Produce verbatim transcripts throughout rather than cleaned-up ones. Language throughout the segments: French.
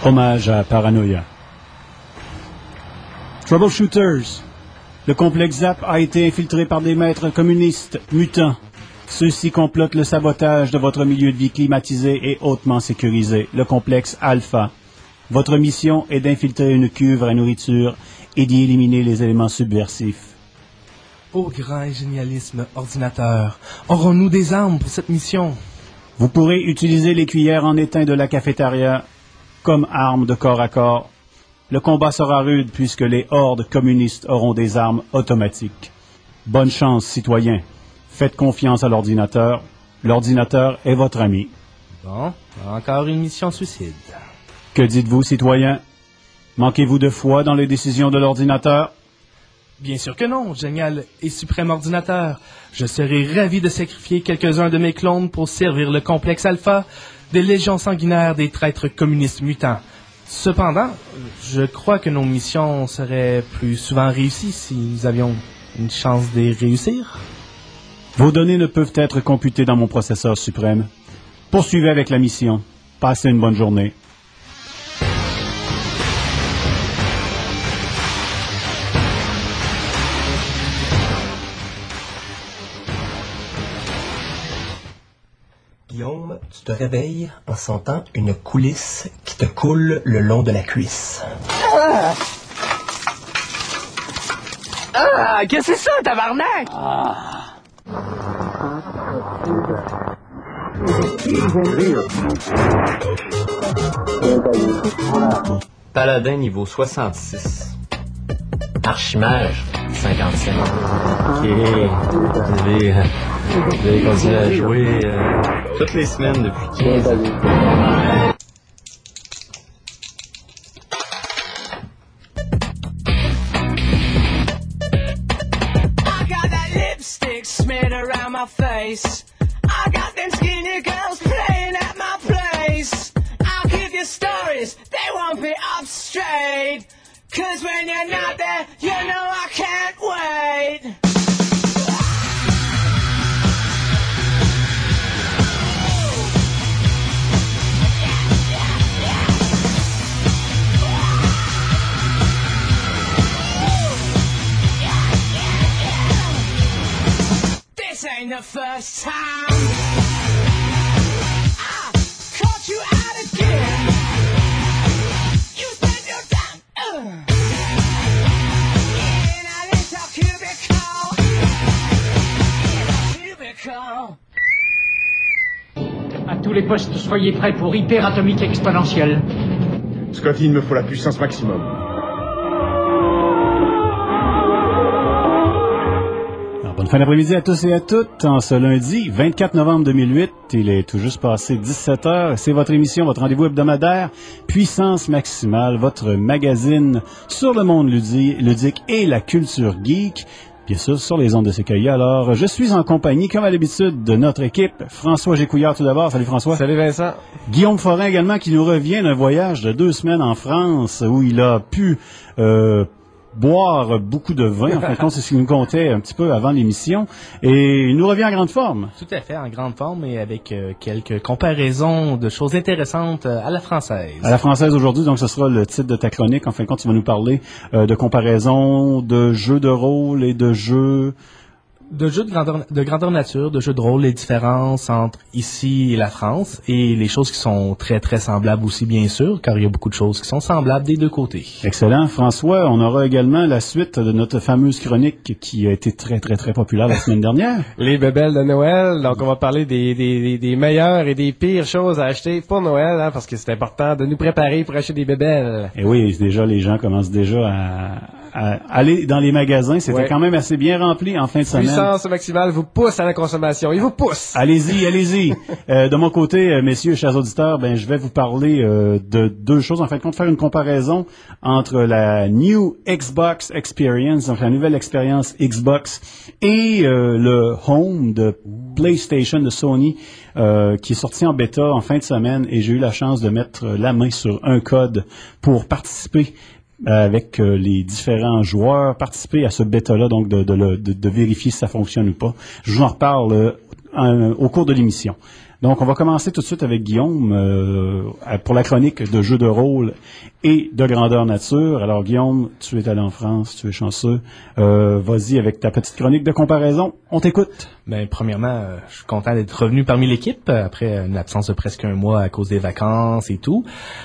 Hommage à Paranoia. Troubleshooters. Le complexe Zap a été infiltré par des maîtres communistes mutants. Ceux-ci complotent le sabotage de votre milieu de vie climatisé et hautement sécurisé, le complexe Alpha. Votre mission est d'infiltrer une cuve à nourriture et d'y éliminer les éléments subversifs. Ô grand et génialisme ordinateur, aurons-nous des armes pour cette mission? Vous pourrez utiliser les cuillères en étain de la cafétéria comme armes de corps à corps. Le combat sera rude puisque les hordes communistes auront des armes automatiques. Bonne chance, citoyens. Faites confiance à l'ordinateur. L'ordinateur est votre ami. Bon, encore une mission suicide. Que dites-vous, citoyens? Manquez-vous de foi dans les décisions de l'ordinateur? Bien sûr que non, génial et suprême ordinateur. Je serais ravi de sacrifier quelques-uns de mes clones pour servir le complexe Alpha des légions sanguinaires des traîtres communistes mutants. Cependant, je crois que nos missions seraient plus souvent réussies si nous avions une chance de les réussir. Vos données ne peuvent être computées dans mon processeur suprême. Poursuivez avec la mission. Passez une bonne journée. Guillaume, tu te réveilles en sentant une coulisse qui te coule le long de la cuisse. Ah! Ah! Qu'est-ce que c'est ça, tabarnak? Ah! Paladin niveau soixante-six. Archimage cinquante-cinq. Ok. Vous avez, vous avez continué à jouer euh, toutes les semaines depuis quinze ans. I got that lipstick smeared around my face. I got them skinny girls playing at my place. I'll give you stories, they won't be up straight. Cause when you're not there, you know I can't wait. This ain't the first time I caught you out again. You spent your time uh. À tous les postes, soyez prêts pour hyperatomique exponentielle. Scotty, il me faut la puissance maximum. Alors, bonne fin d'après-midi à tous et à toutes. En ce lundi vingt-quatre novembre deux mille huit, il est tout juste passé dix-sept heures. C'est votre émission, votre rendez-vous hebdomadaire, Puissance Maximale, votre magazine sur le monde ludi- ludique et la culture geek. Bien sûr, sur les ondes de C K I. Alors, je suis en compagnie, comme à l'habitude, de notre équipe. François Gécouillard, tout d'abord. Salut François. Salut Vincent. Guillaume Forin également, qui nous revient d'un voyage de deux semaines en France, où il a pu euh, boire beaucoup de vin. En fin de compte, c'est ce qu'il nous comptait un petit peu avant l'émission. Et il nous revient en grande forme. Tout à fait, en grande forme et avec euh, quelques comparaisons de choses intéressantes euh, à la française. À la française aujourd'hui, donc ce sera le titre de ta chronique. En fin de compte, tu vas nous parler euh, de comparaison de jeux de rôle et de jeux... De jeux de grandeur, de grandeur nature, de jeux de rôle, les différences entre ici et la France et les choses qui sont très, très semblables aussi, bien sûr, car il y a beaucoup de choses qui sont semblables des deux côtés. Excellent. François, on aura également la suite de notre fameuse chronique qui a été très, très, très populaire la semaine dernière. Les bébelles de Noël. Donc, on va parler des, des, des, des meilleures et des pires choses à acheter pour Noël, hein, parce que c'est important de nous préparer pour acheter des bébelles. Et oui, déjà, les gens commencent déjà à... à aller dans les magasins. C'était ouais. quand même assez bien rempli en fin de semaine. Puissance maximale vous pousse à la consommation. Il vous pousse. Allez-y, allez-y. euh, de mon côté, euh, messieurs, chers auditeurs, ben, je vais vous parler euh, de deux choses. En fin de compte, faire une comparaison entre la New Xbox Experience, donc la nouvelle expérience Xbox, et euh, le Home de PlayStation de Sony, euh, qui est sorti en bêta en fin de semaine. Et j'ai eu la chance de mettre la main sur un code pour participer avec euh, les différents joueurs, participer à ce bêta-là, donc de, de, de, de vérifier si ça fonctionne ou pas. Je vous en reparle euh, en, au cours de l'émission. Donc, on va commencer tout de suite avec Guillaume euh, pour la chronique de jeux de rôle et de grandeur nature. Alors, Guillaume, tu es allé en France, tu es chanceux. Euh, vas-y avec ta petite chronique de comparaison. On t'écoute. Ben, premièrement, euh, je suis content d'être revenu parmi l'équipe euh, après une absence de presque un mois à cause des vacances et tout.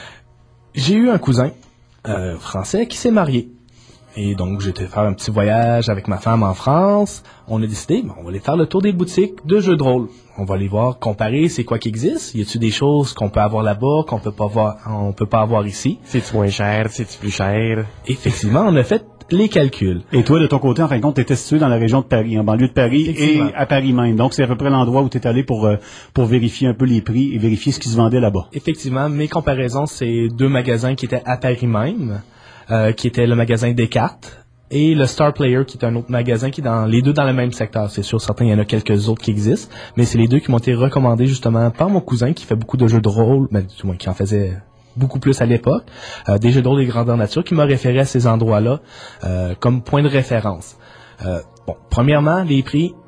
J'ai eu un cousin euh, français qui s'est marié. Et donc, j'étais faire un petit voyage avec ma femme en France. On a décidé, ben, on va aller faire le tour des boutiques de jeux de rôle. On va aller voir, comparer, c'est quoi qui existe. Y a-t-il des choses qu'on peut avoir là-bas, qu'on peut pas voir, on peut pas avoir ici? C'est-tu moins cher? C'est-tu plus cher? Effectivement, on a fait les calculs. Et toi, de ton côté, en fin de compte, tu étais situé dans la région de Paris, en banlieue de Paris et à Paris même. Donc, c'est à peu près l'endroit où tu es allé pour, euh, pour vérifier un peu les prix et vérifier ce qui se vendait là-bas. Effectivement, mes comparaisons, c'est deux magasins qui étaient à Paris même. Euh, qui était le magasin Descartes et le Star Player, qui est un autre magasin qui est dans les deux dans le même secteur. C'est sûr, certains, il y en a quelques autres qui existent, mais c'est les deux qui m'ont été recommandés justement par mon cousin qui fait beaucoup de jeux de rôle, mais du moins qui en faisait beaucoup plus à l'époque, euh, des jeux de rôle de grandeur nature, qui m'a référé à ces endroits-là euh, comme point de référence. Euh, bon, premièrement, les prix,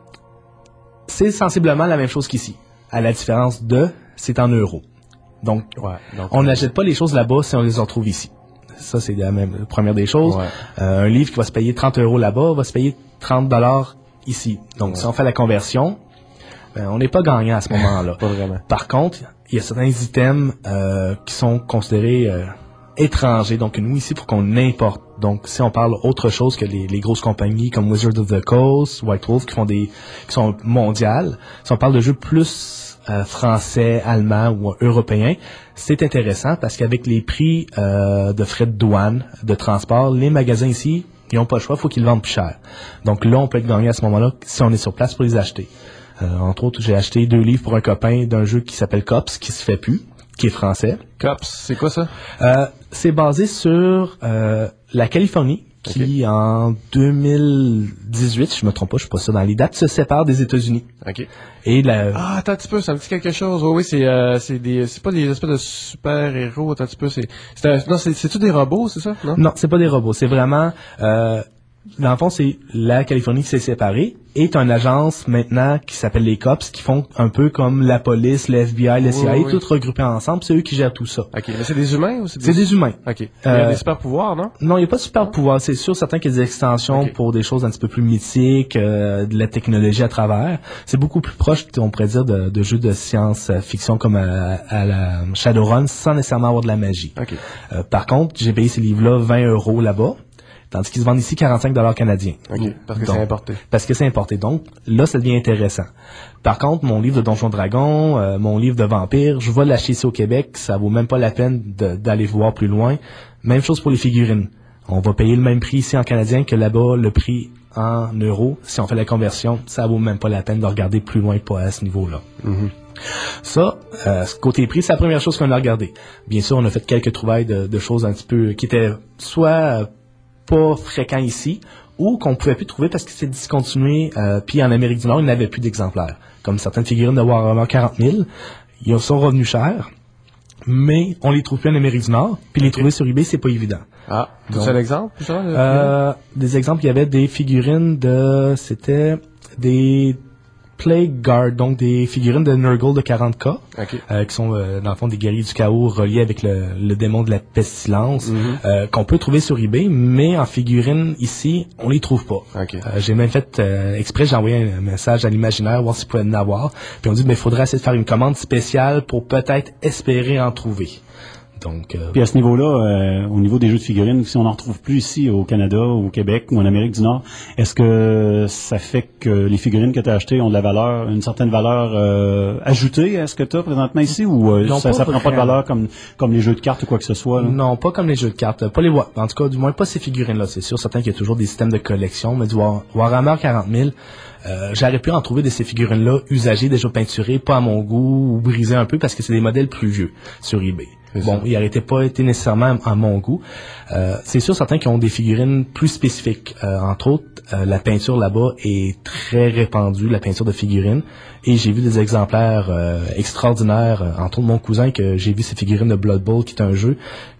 c'est sensiblement la même chose qu'ici, à la différence de, c'est en euros. Donc, ouais, donc on n'achète pas les choses là-bas si on les retrouve ici. Ça, c'est la même la première des choses. Ouais. Euh, un livre qui va se payer trente euros là-bas va se payer trente dollars ici. Donc, ouais. Si on fait la conversion, ben, on n'est pas gagnant à ce moment-là. Pas vraiment. Par contre, il y a certains items euh, qui sont considérés euh, étrangers. Donc, nous, ici, il faut qu'on importe. Donc, si on parle autre chose que les, les grosses compagnies comme Wizards of the Coast, White Wolf, qui font des qui sont mondiales, si on parle de jeux plus Euh, français, allemand ou européen, c'est intéressant parce qu'avec les prix euh, de frais de douane, de transport, les magasins ici, ils n'ont pas le choix, il faut qu'ils le vendent plus cher. Donc là, on peut être gagné à ce moment-là si on est sur place pour les acheter. Euh, entre autres, j'ai acheté deux livres pour un copain d'un jeu qui s'appelle Cops, qui se fait plus, qui est français. Cops, c'est quoi ça? Euh, c'est basé sur euh, la Californie, qui, okay. en deux mille dix-huit, je me trompe pas, je suis pas sûr dans les dates, se sépare des États-Unis. OK. Et la... Ah, attends un petit peu, ça me dit quelque chose. Oui, oui, c'est, euh, c'est des, c'est pas des espèces de super-héros, attends un petit peu, c'est, c'est un, non, c'est, c'est-tu des robots, c'est ça? Non? Non, c'est pas des robots, c'est vraiment, euh, dans le fond, c'est la Californie qui s'est séparée et t'as une agence maintenant qui s'appelle les Cops qui font un peu comme la police, le F B I, le C I A, oui, oui. Tout regroupé ensemble. C'est eux qui gèrent tout ça. OK. Mais c'est des humains ou c'est des... C'est des humains. OK. Il y a euh, des super pouvoirs, non? Non, il n'y a pas de super pouvoirs. C'est sûr, certains qu'il y a des extensions okay. pour des choses un petit peu plus mythiques, euh, de la technologie à travers. C'est beaucoup plus proche, on pourrait dire, de, de jeux de science-fiction comme à, à la Shadowrun sans nécessairement avoir de la magie. OK. Euh, par contre, j'ai payé ces livres-là vingt euros là-bas. Tandis qu'ils se vendent ici quarante-cinq dollars canadiens. OK, parce que donc, c'est importé. Parce que c'est importé. Donc, là, ça devient intéressant. Par contre, mon livre de Donjons Dragons, euh, mon livre de Vampire, je vais l'acheter ici au Québec. Ça vaut même pas la peine de, d'aller voir plus loin. Même chose pour les figurines. On va payer le même prix ici en canadien que là-bas, le prix en euros. Si on fait la conversion, ça vaut même pas la peine de regarder plus loin pas à ce niveau-là. Mm-hmm. Ça, euh, côté prix, c'est la première chose qu'on a regardé. Bien sûr, on a fait quelques trouvailles de, de choses un petit peu qui étaient soit... Euh, pas fréquent ici, ou qu'on pouvait plus trouver parce que c'était discontinué, euh, puis en Amérique du Nord, il n'y avait plus d'exemplaires. Comme certaines figurines de Warhammer quarante mille, ils sont revenus chers, mais on les trouve plus en Amérique du Nord, puis les trouver sur eBay, c'est pas évident. Ah, tu as un exemple, genre, euh, des exemples, il y avait des figurines de, c'était des Plague Guard, donc des figurines de Nurgle de quarante K, okay. euh, qui sont euh, dans le fond des guerriers du chaos reliés avec le, le démon de la pestilence, mm-hmm. euh, qu'on peut trouver sur eBay, mais en figurines ici, on les trouve pas. Okay. Euh, j'ai même fait euh, exprès, j'ai envoyé un message à l'imaginaire, voir s'il pouvait en avoir, puis on dit mais il faudrait essayer de faire une commande spéciale pour peut-être espérer en trouver. Donc, euh, puis à ce niveau-là, euh, au niveau des jeux de figurines, si on n'en retrouve plus ici au Canada, au Québec ou en Amérique du Nord, est-ce que ça fait que les figurines que tu as achetées ont de la valeur, une certaine valeur euh, ajoutée à ce que tu as présentement ici, ou euh, non, ça ne prend pas de valeur comme comme les jeux de cartes ou quoi que ce soit? Là? Non, pas comme les jeux de cartes. Pas les en tout cas, du moins pas ces figurines-là. C'est sûr, certain qu'il y a toujours des systèmes de collection, mais du War, Warhammer quarante mille, euh, j'aurais pu en trouver de ces figurines-là usagées, déjà peinturées, pas à mon goût, ou brisées un peu parce que c'est des modèles plus vieux sur eBay. C'est bon, ça. il n'aurait pas été nécessairement à mon goût. Euh, c'est sûr, certains qui ont des figurines plus spécifiques. Euh, entre autres, euh, la peinture là-bas est très répandue, la peinture de figurines. Et j'ai vu des exemplaires euh, extraordinaires. Entre autres, mon cousin, que j'ai vu ses figurines de Blood Bowl, qui est un jeu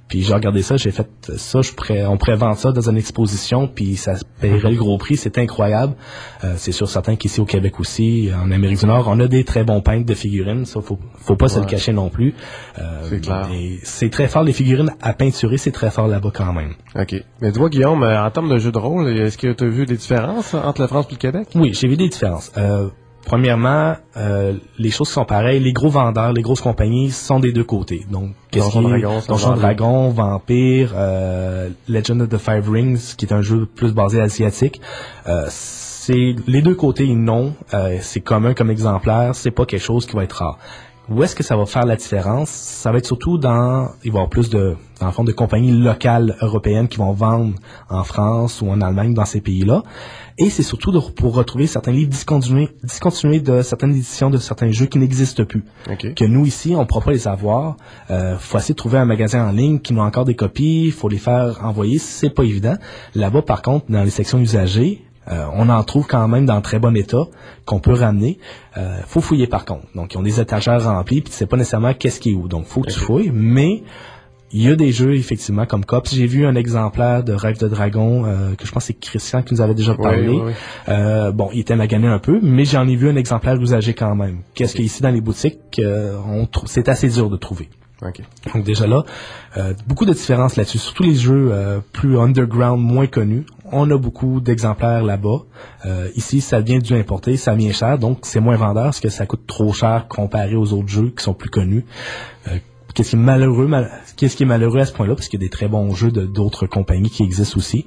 Puis j'ai regardé ça, j'ai fait ça, je pourrais, on pourrait vendre ça dans une exposition, puis ça paierait le gros prix, c'est incroyable. Euh, c'est sûr, certain qu'ici au Québec aussi, en Amérique du Nord, on a des très bons peintres de figurines, ça faut, faut pas ouais. se le cacher non plus. Euh, c'est clair. Et c'est très fort, les figurines à peinturer, c'est très fort là-bas quand même. OK. Mais dis-moi, Guillaume, en termes de jeux de rôle, est-ce que tu as vu des différences entre la France et le Québec? Oui, j'ai vu des différences. Euh, Premièrement, euh, les choses sont pareilles. Les gros vendeurs, les grosses compagnies sont des deux côtés. Donc, qu'est-ce qui est Donjon Dragon, Vampire, euh, Legend of the Five Rings, qui est un jeu plus basé asiatique. Euh, c'est les deux côtés non. Euh, c'est commun comme exemplaire. C'est pas quelque chose qui va être rare. Où est-ce que ça va faire la différence? Ça va être surtout dans, il va y avoir plus de, dans le fond, de compagnies locales européennes qui vont vendre en France ou en Allemagne, dans ces pays-là. Et c'est surtout de, pour retrouver certains livres discontinués, discontinués de certaines éditions de certains jeux qui n'existent plus. Okay. Que nous, ici, on ne pourra pas les avoir. Euh, faut essayer de trouver un magasin en ligne qui nous a encore des copies. Il faut les faire envoyer. C'est pas évident. Là-bas, par contre, dans les sections usagées, Euh, on en trouve quand même dans très bon état qu'on peut ramener. Euh, faut fouiller par contre. Donc, ils ont des étagères remplies, puis tu sais pas nécessairement qu'est-ce qui est où. Donc, faut que okay. tu fouilles. Mais il y a des jeux effectivement comme Cops. J'ai vu un exemplaire de Rêve de Dragon euh, que je pense que c'est Christian qui nous avait déjà parlé. Oui, oui, oui. Euh, bon, il était magané un peu, mais j'en ai vu un exemplaire usagé quand même. Qu'est-ce okay. qu'ici dans les boutiques, euh, on tr- c'est assez dur de trouver. Okay. Donc déjà là, euh, beaucoup de différences là-dessus. Surtout les jeux euh, plus underground, moins connus. On a beaucoup d'exemplaires là-bas. Euh, ici, ça vient du importé, ça vient cher, donc c'est moins vendeur parce que ça coûte trop cher comparé aux autres jeux qui sont plus connus. Euh, qu'est-ce qui est malheureux, mal, qu'est-ce qui est malheureux à ce point-là, parce qu'il y a des très bons jeux de, d'autres compagnies qui existent aussi.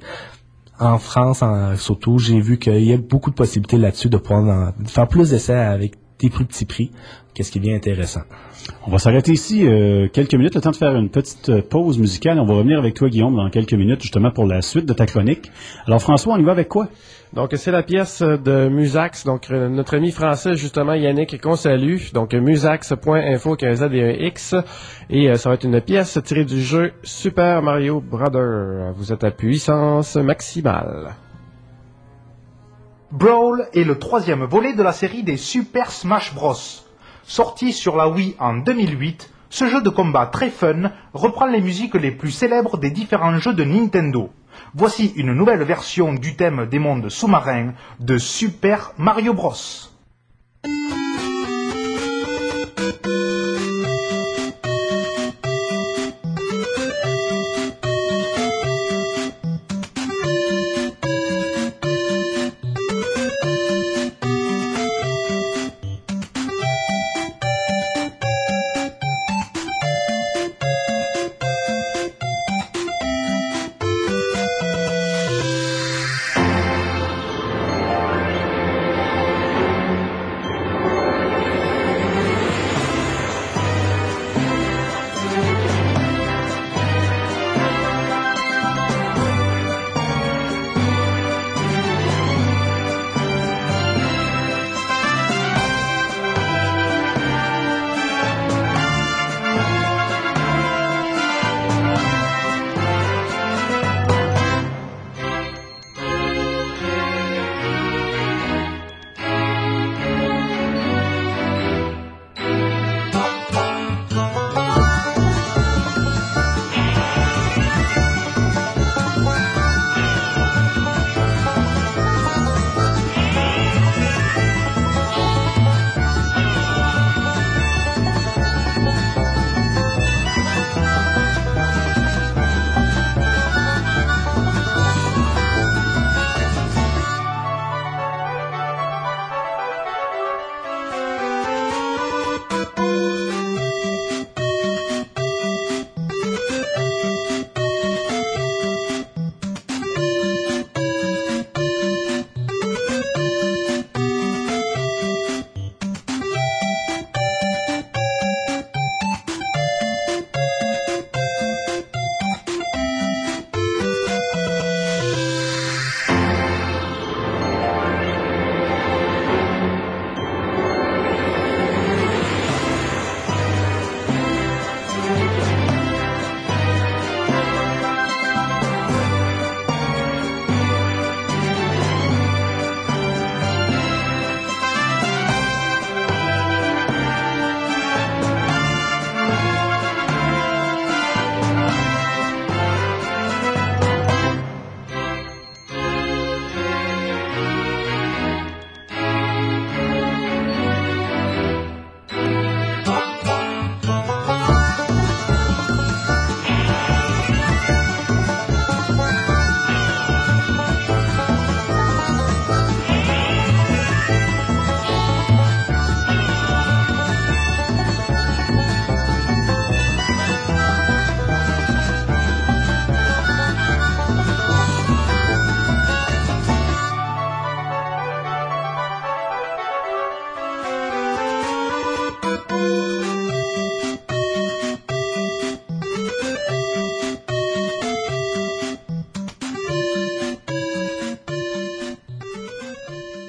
En France, en, surtout, j'ai vu qu'il y a beaucoup de possibilités là-dessus de pouvoir en, de faire plus d'essais avec des plus petits prix. Qu'est-ce qui est bien intéressant. On va s'arrêter ici euh, quelques minutes, le temps de faire une petite euh, pause musicale. On va revenir avec toi, Guillaume, dans quelques minutes, justement, pour la suite de ta chronique. Alors, François, on y va avec quoi? Donc, c'est la pièce de Musax, donc euh, notre ami français, justement, Yannick, qu'on salue. Donc, musax point info, qui est un Z et un X. Et euh, ça va être une pièce tirée du jeu Super Mario Brothers. Vous êtes à puissance maximale. Brawl est le troisième volet de la série des Super Smash Bros. Sorti sur la Wii en deux mille huit, ce jeu de combat très fun reprend les musiques les plus célèbres des différents jeux de Nintendo. Voici une nouvelle version du thème des mondes sous-marins de Super Mario Bros.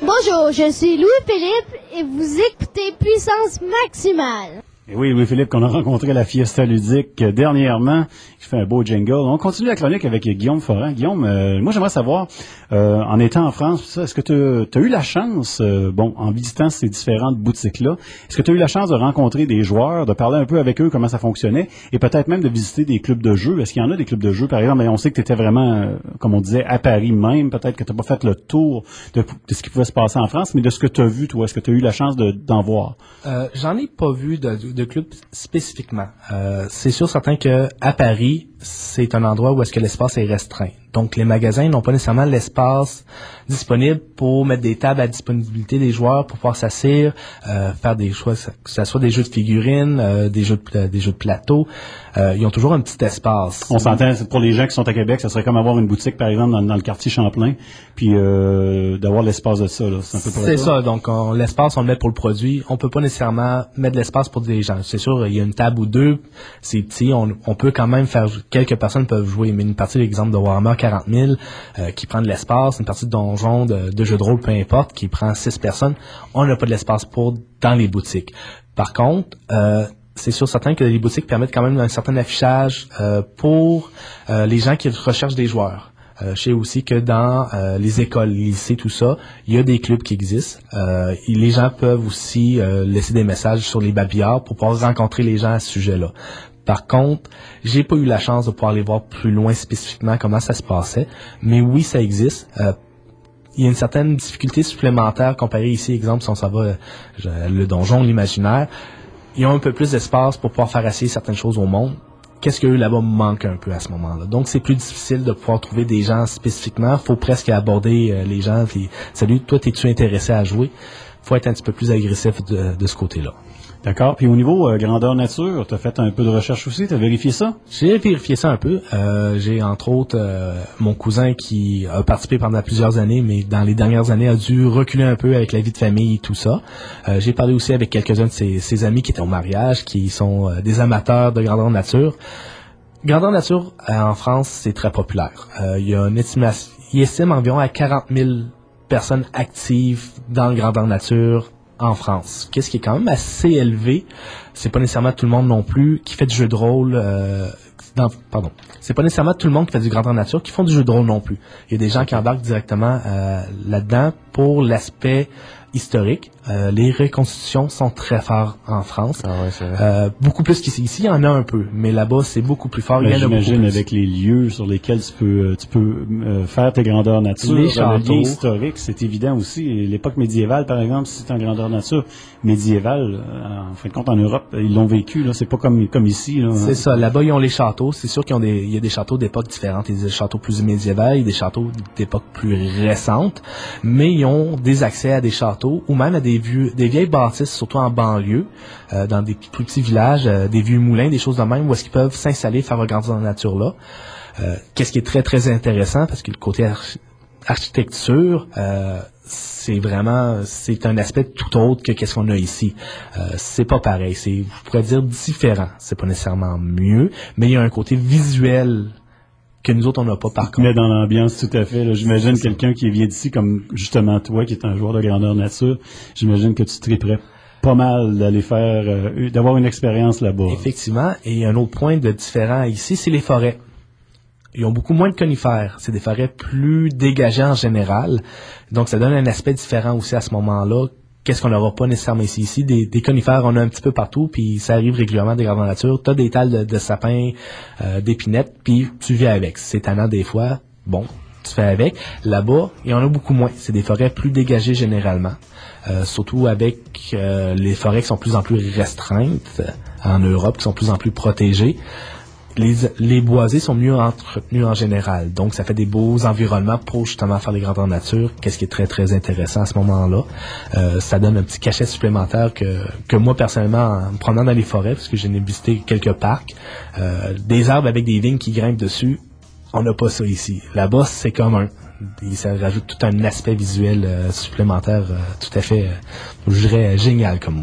Bonjour, je suis Louis-Philippe et vous écoutez Puissance Maximale. Et oui, Louis-Philippe, qu'on a rencontré à la Fiesta Ludique euh, dernièrement, qui fait un beau jingle. On continue la chronique avec Guillaume Forand. Guillaume, euh, moi j'aimerais savoir, euh, en étant en France, ça, est-ce que tu as eu la chance, euh, bon, en visitant ces différentes boutiques-là, est-ce que tu as eu la chance de rencontrer des joueurs, de parler un peu avec eux, comment ça fonctionnait, et peut-être même de visiter des clubs de jeux? Est-ce qu'il y en a des clubs de jeux, par exemple? On sait que tu étais vraiment, euh, comme on disait, à Paris même. Peut-être que tu n'as pas fait le tour de, de ce qui pouvait se passer en France, mais de ce que tu as vu, toi, est-ce que tu as eu la chance de, d'en voir? Euh, j'en ai pas vu de, de club spécifiquement. Euh, c'est sûr certain que à Paris, c'est un endroit où est-ce que l'espace est restreint. Donc, les magasins n'ont pas nécessairement l'espace disponible pour mettre des tables à disponibilité des joueurs pour pouvoir s'asseoir, euh, faire des choix, que ce soit des jeux de figurines, euh, des jeux de, des jeux de plateau. Euh, ils ont toujours un petit espace. On s'entend, pour les gens qui sont à Québec, ça serait comme avoir une boutique, par exemple, dans, dans le quartier Champlain, puis euh, d'avoir l'espace de ça. Là. C'est un peu pour C'est ça. Donc, on, l'espace, on le met pour le produit. On peut pas nécessairement mettre de l'espace pour des gens. C'est sûr, il y a une table ou deux, c'est petit. On, on peut quand même faire... Quelques personnes peuvent jouer, mais une partie, l'exemple de Warhammer quarante mille, euh, qui prend de l'espace, une partie de donjon, de, de jeux de rôle, peu importe, qui prend six personnes, on n'a pas de l'espace pour dans les boutiques. Par contre, euh, c'est sûr certain que les boutiques permettent quand même un certain affichage euh, pour euh, les gens qui recherchent des joueurs. Euh, je sais aussi que dans euh, les écoles, les lycées, tout ça, il y a des clubs qui existent. Euh, et les gens peuvent aussi euh, laisser des messages sur les babillards pour pouvoir rencontrer les gens à ce sujet-là. Par contre, j'ai pas eu la chance de pouvoir aller voir plus loin spécifiquement comment ça se passait, mais oui, ça existe. Euh, il y a une certaine difficulté supplémentaire comparée ici, exemple, si on s'en va euh, le donjon, l'imaginaire, ils ont un peu plus d'espace pour pouvoir faire essayer certaines choses au monde. Qu'est-ce qu'eux là-bas manque un peu à ce moment-là. Donc, c'est plus difficile de pouvoir trouver des gens spécifiquement. Faut presque aborder euh, les gens. Puis, salut, toi, t'es-tu intéressé à jouer? Faut être un petit peu plus agressif de, de ce côté-là. D'accord. Puis au niveau euh, grandeur nature, tu as fait un peu de recherche aussi, tu as vérifié ça? J'ai vérifié ça un peu. Euh, j'ai entre autres euh, mon cousin qui a participé pendant plusieurs années, mais dans les dernières années a dû reculer un peu avec la vie de famille et tout ça. Euh, j'ai parlé aussi avec quelques-uns de ses, ses amis qui étaient au mariage, qui sont euh, des amateurs de grandeur nature. Grandeur nature, euh, en France, c'est très populaire. Euh, il y a une estimation, il estime environ à quarante mille personnes actives dans le grandeur nature en France. Qu'est-ce qui est quand même assez élevé. C'est pas nécessairement tout le monde non plus qui fait du jeu de rôle. Euh, dans, pardon. C'est pas nécessairement tout le monde qui fait du grandeur nature qui font du jeu de rôle non plus. Il y a des gens qui embarquent directement euh, là-dedans pour l'aspect historique. Euh, les reconstitutions sont très fortes en France. Ah ouais, c'est vrai. Euh, beaucoup plus qu'ici. Ici, il y en a un peu, mais là-bas, c'est beaucoup plus fort. Ben, il y en a j'imagine beaucoup plus. avec les lieux sur lesquels tu peux, tu peux euh, faire tes grandeurs nature. Les Le châteaux. lien historique, c'est évident aussi. Et l'époque médiévale, par exemple, si c'est en grandeur nature médiévale, euh, en fin de compte, en Europe, ils l'ont vécu. Là, c'est pas comme comme ici. Là, C'est hein. ça. Là-bas, ils ont les châteaux. C'est sûr qu'il y a des, il y a des châteaux d'époques différentes. Il y a des châteaux plus médiévaux, il y a des châteaux d'époques plus récentes. Mais ils ont des accès à des châteaux ou même à des vieux, des vieilles bâtisses, surtout en banlieue, euh, dans des plus petits villages, euh, des vieux moulins, des choses de même, où est-ce qu'ils peuvent s'installer, faire leur grandeur nature là. Euh, qu'est-ce qui est très, très intéressant, parce que le côté arch- architecture, euh, c'est vraiment, c'est un aspect tout autre que qu'est-ce qu'on a ici. Euh, c'est pas pareil, c'est, je pourrais dire différent. C'est pas nécessairement mieux, mais il y a un côté visuel que nous autres, on n'a pas par contre. Mais dans l'ambiance, tout à fait. Là, j'imagine quelqu'un qui vient d'ici, comme justement toi, qui est un joueur de grandeur nature, j'imagine que tu triperais pas mal d'aller faire, euh, d'avoir une expérience là-bas. Effectivement. Et un autre point de différent ici, c'est les forêts. Ils ont beaucoup moins de conifères. C'est des forêts plus dégagées en général. Donc, ça donne un aspect différent aussi à ce moment-là. Qu'est-ce qu'on n'aura pas nécessairement ici? Ici, des, des conifères, on a un petit peu partout, puis ça arrive régulièrement des grandeurs nature. Tu as des tales de, de sapins, euh, d'épinettes, puis tu vis avec. C'est tannant des fois. Bon, tu fais avec. Là-bas, il y en a beaucoup moins. C'est des forêts plus dégagées généralement. Euh, surtout avec euh, les forêts qui sont de plus en plus restreintes euh, en Europe, qui sont de plus en plus protégées. Les, les boisés sont mieux entretenus en général. Donc, ça fait des beaux environnements pour justement faire des grandeurs nature. Qu'est-ce qui est très, très intéressant à ce moment-là. Euh, ça donne un petit cachet supplémentaire que, que moi, personnellement, en me promenant dans les forêts, parce que j'ai visité quelques parcs, euh, des arbres avec des vignes qui grimpent dessus, on n'a pas ça ici. Là-bas, c'est commun. Et ça rajoute tout un aspect visuel euh, supplémentaire euh, tout à fait, euh, je dirais, génial comme mot.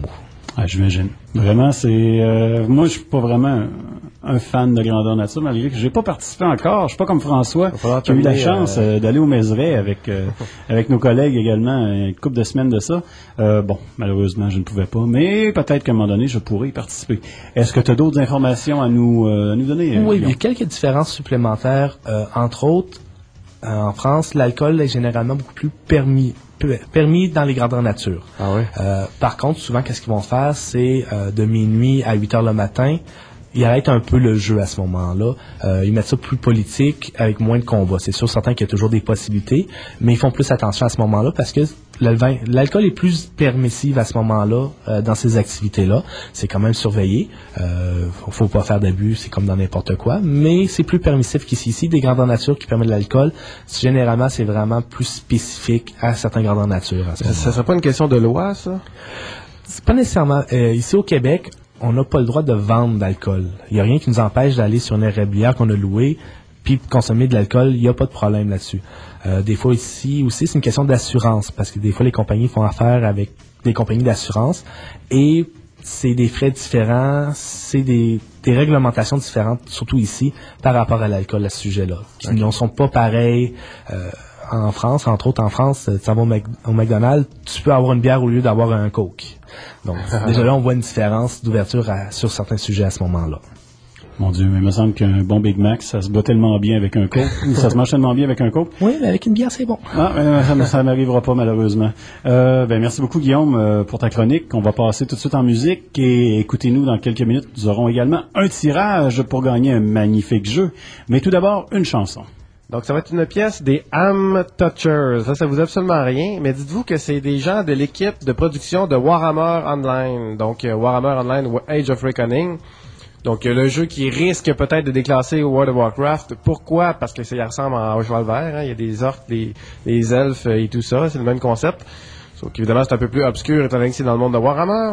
Ah, j'imagine. Vraiment, c'est... Euh, moi, je suis pas vraiment un, un fan de grandeur nature, malgré que j'ai pas participé encore. Je suis pas comme François, qui a eu la chance euh... Euh, d'aller au Mézeray avec euh, avec nos collègues également, une couple de semaines de ça. Euh, bon, malheureusement, je ne pouvais pas, mais peut-être qu'à un moment donné, je pourrais y participer. Est-ce que tu as d'autres informations à nous, euh, à nous donner? Oui, Guillaume? il y a quelques différences supplémentaires. Euh, entre autres, euh, en France, l'alcool est généralement beaucoup plus permis. permis dans les grandeurs nature. Ah oui? Euh, par contre, souvent, qu'est-ce qu'ils vont faire, c'est euh, de minuit à huit heures le matin, ils arrêtent un peu le jeu à ce moment-là. Euh, ils mettent ça plus politique, avec moins de combats. C'est sûr, certain qu'il y a toujours des possibilités, mais ils font plus attention à ce moment-là parce que le vin, l'alcool est plus permissif à ce moment-là euh, dans ces activités-là. C'est quand même surveillé. Euh, faut pas faire d'abus, c'est comme dans n'importe quoi, mais c'est plus permissif qu'ici. Ici, des grandeurs nature qui permettent de l'alcool, généralement, c'est vraiment plus spécifique à certains grandeurs nature. À ce ça, ça serait pas une question de loi, ça? C'est pas nécessairement. Euh, ici au Québec, on n'a pas le droit de vendre d'alcool. Il n'y a rien qui nous empêche d'aller sur une érablière qu'on a louée puis de consommer de l'alcool. Il n'y a pas de problème là-dessus. Euh, des fois ici aussi, c'est une question d'assurance parce que des fois, les compagnies font affaire avec des compagnies d'assurance et c'est des frais différents, c'est des, des réglementations différentes, surtout ici, par rapport à l'alcool à ce sujet-là, qui okay. ne sont pas pareils. Euh, en France, entre autres en France, tu vas au, Mac- au McDonald's, tu peux avoir une bière au lieu d'avoir un Coke. Donc, déjà là, on voit une différence d'ouverture à, sur certains sujets à ce moment-là. Mon Dieu, mais il me semble qu'un bon Big Mac, ça se boit tellement bien avec un Coke, ça se mange tellement bien avec un Coke. Oui, mais avec une bière, c'est bon. Ah, mais ça, ça n'arrivera pas, malheureusement. Euh, ben, merci beaucoup, Guillaume, euh, pour ta chronique. On va passer tout de suite en musique et écoutez-nous dans quelques minutes. Nous aurons également un tirage pour gagner un magnifique jeu. Mais tout d'abord, une chanson. Donc, ça va être une pièce des Am Touchers. Ça, ça vous dit absolument rien, mais dites-vous que c'est des gens de l'équipe de production de Warhammer Online. Donc, euh, Warhammer Online Age of Reckoning. Donc, euh, le jeu qui risque peut-être de déclasser World of Warcraft. Pourquoi? Parce que ça y ressemble à Cheval Vert. Hein. Il y a des orques, des, des elfes et tout ça. C'est le même concept. Sauf qu'évidemment, c'est un peu plus obscur étant donné que c'est dans le monde de Warhammer.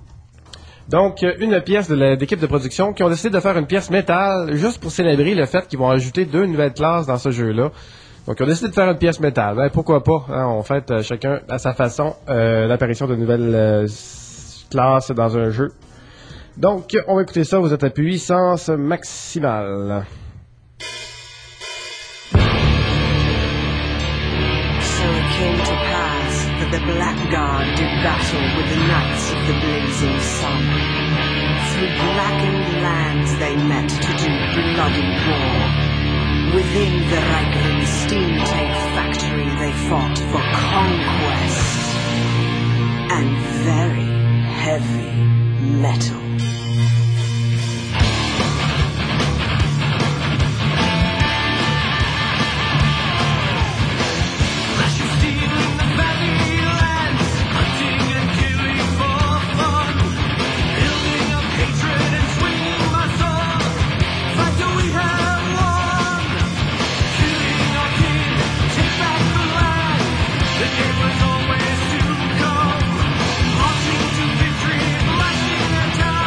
Donc, une pièce de l'équipe de production qui ont décidé de faire une pièce métal juste pour célébrer le fait qu'ils vont ajouter deux nouvelles classes dans ce jeu-là. Donc, ils ont décidé de faire une pièce métal. Ben, pourquoi pas? Hein, on fête euh, chacun à sa façon euh, l'apparition de nouvelles euh, classes dans un jeu. Donc, on va écouter ça. Vous êtes à puissance maximale. The Blackguard did battle with the Knights of the Blazing Sun. Through blackened lands they met to do bloody war. Within the Reichling steam-tape factory they fought for conquest. And very heavy metal. Always to come, marching to victory, marching and time.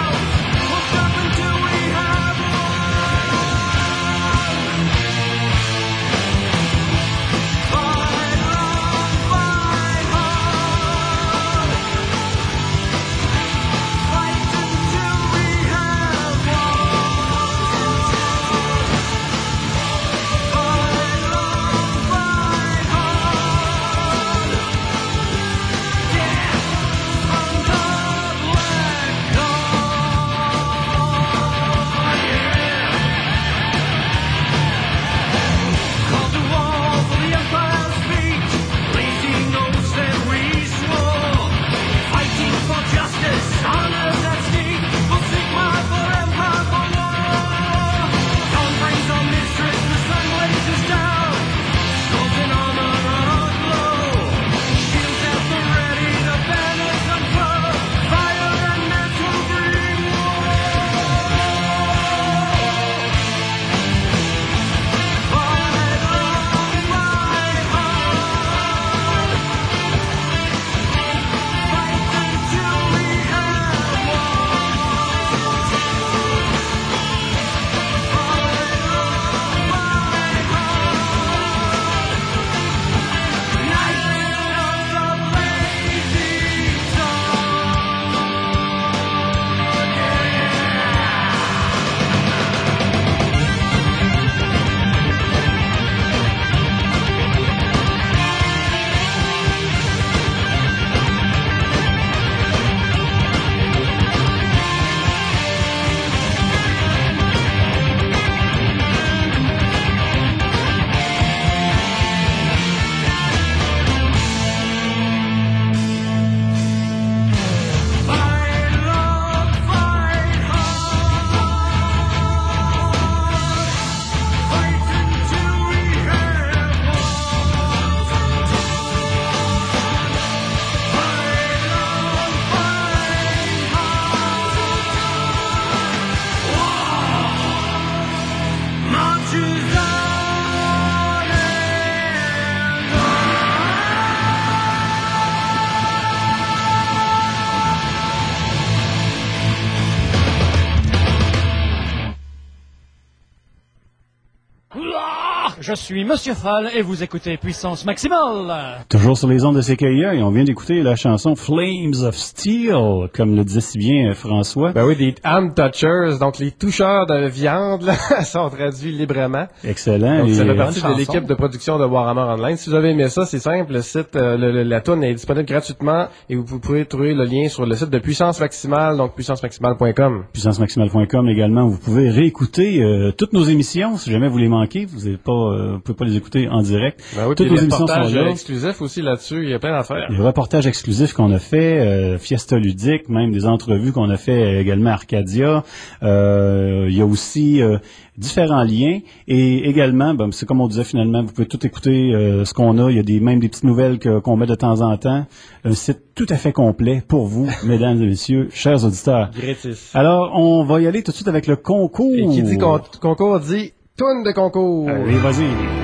je suis Monsieur Fall et vous écoutez Puissance Maximale. Toujours sur les ondes de C K I A et on vient d'écouter la chanson Flames of Steel, comme le disait si bien François. Ben oui, des ham touchers, donc les toucheurs de viande, là, sont traduits librement. Excellent. Donc, et ça fait partie euh, de l'équipe de production de Warhammer Online. Si vous avez aimé ça, c'est simple, le site, euh, le, le, la toune est disponible gratuitement et vous, vous pouvez trouver le lien sur le site de Puissance Maximale, donc puissance maximale point com. puissance maximale point com également, vous pouvez réécouter euh, toutes nos émissions, si jamais vous les manquez, vous ne euh, pouvez pas les écouter en direct. Ben oui, toutes nos émissions sont là. Exclusifs aussi là-dessus, il y a plein d'affaires. Les reportages exclusifs qu'on a fait, euh, Fiesta Ludique, même des entrevues qu'on a fait également à Arcadia. Euh, il y a aussi euh, différents liens et également, ben, c'est comme on disait finalement, vous pouvez tout écouter euh, ce qu'on a. Il y a des, même des petites nouvelles que, qu'on met de temps en temps. Un site tout à fait complet pour vous, mesdames et messieurs, chers auditeurs. Gratis. Alors, on va y aller tout de suite avec le concours. Et qui dit con- concours dit toune de concours. Allez, vas-y.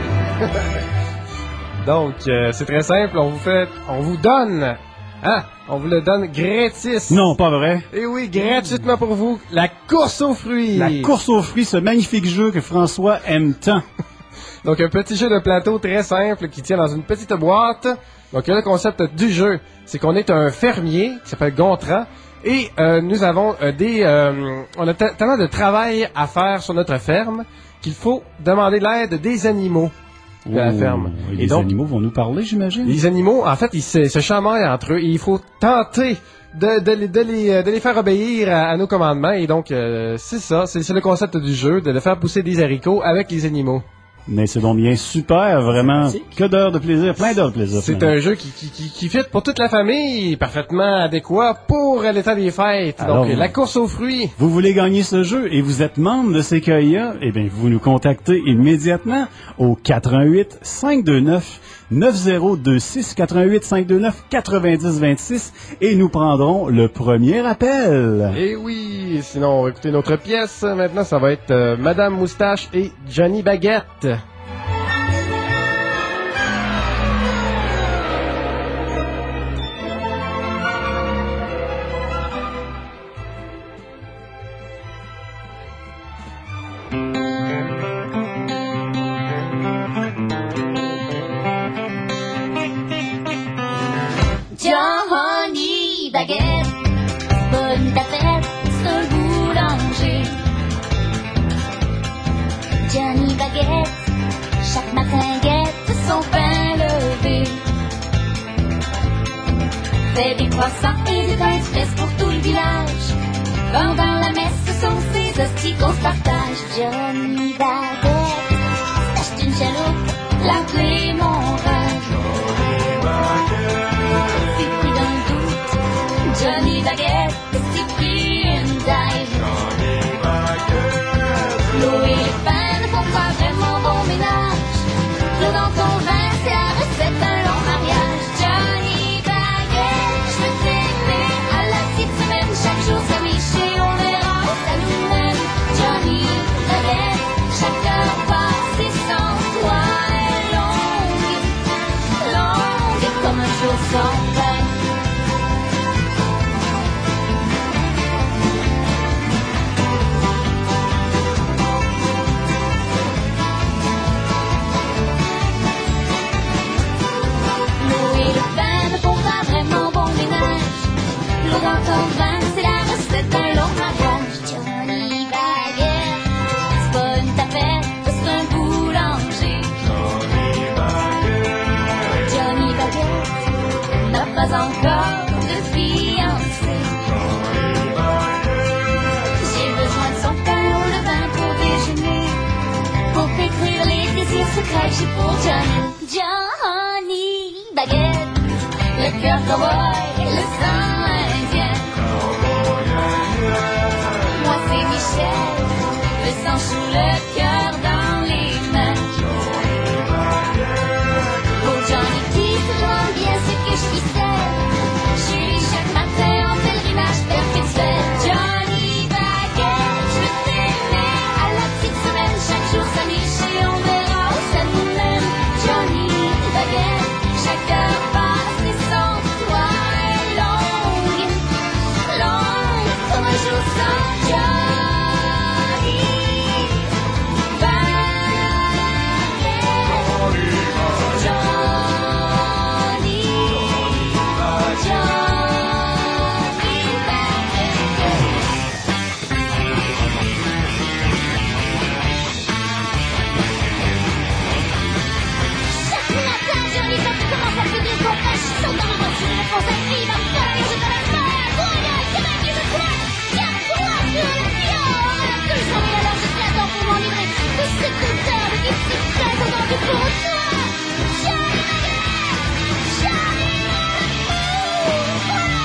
Donc, euh, c'est très simple, on vous fait, on vous donne, hein, on vous le donne gratis. Non, pas vrai. Et oui, gratuitement pour vous, la course aux fruits. La course aux fruits, ce magnifique jeu que François aime tant. Donc, un petit jeu de plateau très simple qui tient dans une petite boîte. Donc, le concept du jeu, c'est qu'on est un fermier qui s'appelle Gontran. Et euh, nous avons euh, des... Euh, on a t- tellement de travail à faire sur notre ferme qu'il faut demander l'aide des animaux de la ferme. Et les donc, animaux vont nous parler, j'imagine? Les animaux, en fait, ils se, se chamaillent entre eux et il faut tenter de, de, de, de, les, de les faire obéir à, à nos commandements. Et donc, euh, c'est ça, c'est, c'est le concept du jeu, de, de faire pousser des haricots avec les animaux. Mais c'est donc bien super, vraiment. Que d'heures de plaisir, plein d'heures de plaisir. C'est finalement. un jeu qui, qui, qui, qui fit pour toute la famille, parfaitement adéquat pour l'état des fêtes. Alors, donc, la course aux fruits. Vous voulez gagner ce jeu et vous êtes membre de C K I A, eh bien, vous nous contactez immédiatement au quatre un huit, cinq deux neuf, neuf zéro deux six, quatre un huit, cinq deux neuf, quatre zéro deux six et nous prendrons le premier appel. Et oui, sinon on va écouter notre pièce. Maintenant, ça va être euh, Madame Moustache et Johnny Baguette. Johnny Baguette, bonne ta fête, c'est un boulanger. Johnny Baguette, chaque matin guette son pain levé. Fait des croissants et des pains express pour tout le village. Pendant la messe, ce sont ces hosties qu'on se partage. Johnny Baguette, s'achète une chaloupe, l'appeler mon rêve. Johnny Baguette, c'est pris une dive. Johnny Baguette, l'eau et les pains ne font pas vraiment bon ménage. L'eau dans ton vin, c'est la recette d'un long mariage. Johnny Baguette, je veux t'aimer à la petite semaine. Chaque jour s'amiche et on verra où ça nous mène. Johnny Baguette, chaque heure passée sans toi est longue, longue comme un jour sans pain. Dans ton vin, c'est la recette d'un long mariage. Johnny Baguette, c'est pas une tapette, c'est un boulanger. Johnny Baguette, Johnny Baguette, n'a pas encore de fiancé. Johnny Baguette, j'ai besoin de son pain au levain pour déjeuner. Pour pétrir les désirs secrets, j'ai pour Johnny. Johnny Baguette, le cœur cowboy, le sang. Moi c'est Michel, le sang sous le cœur dans les mains. Pour Johnny qui se demande bien ce que je ficelle, je suis chaque matin en pèlerinage perpétuel. Johnny Baguette, je veux t'aimer à la petite semaine. Chaque jour s'amiche et on verra où ça nous mène. Johnny Baguette, chaque heure passée sans toi est longue, longue comme un jour sans Johnny quand ça crie, va falloir que je te la fasse. Oh là, c'est là que je me claque. Tiens-toi sur le pion. deux cent mille alors je t'attends pour m'en livrer. De ce comptable qui s'y prête au vendu pour toi. Charlie Baguette, Charlie Baguette,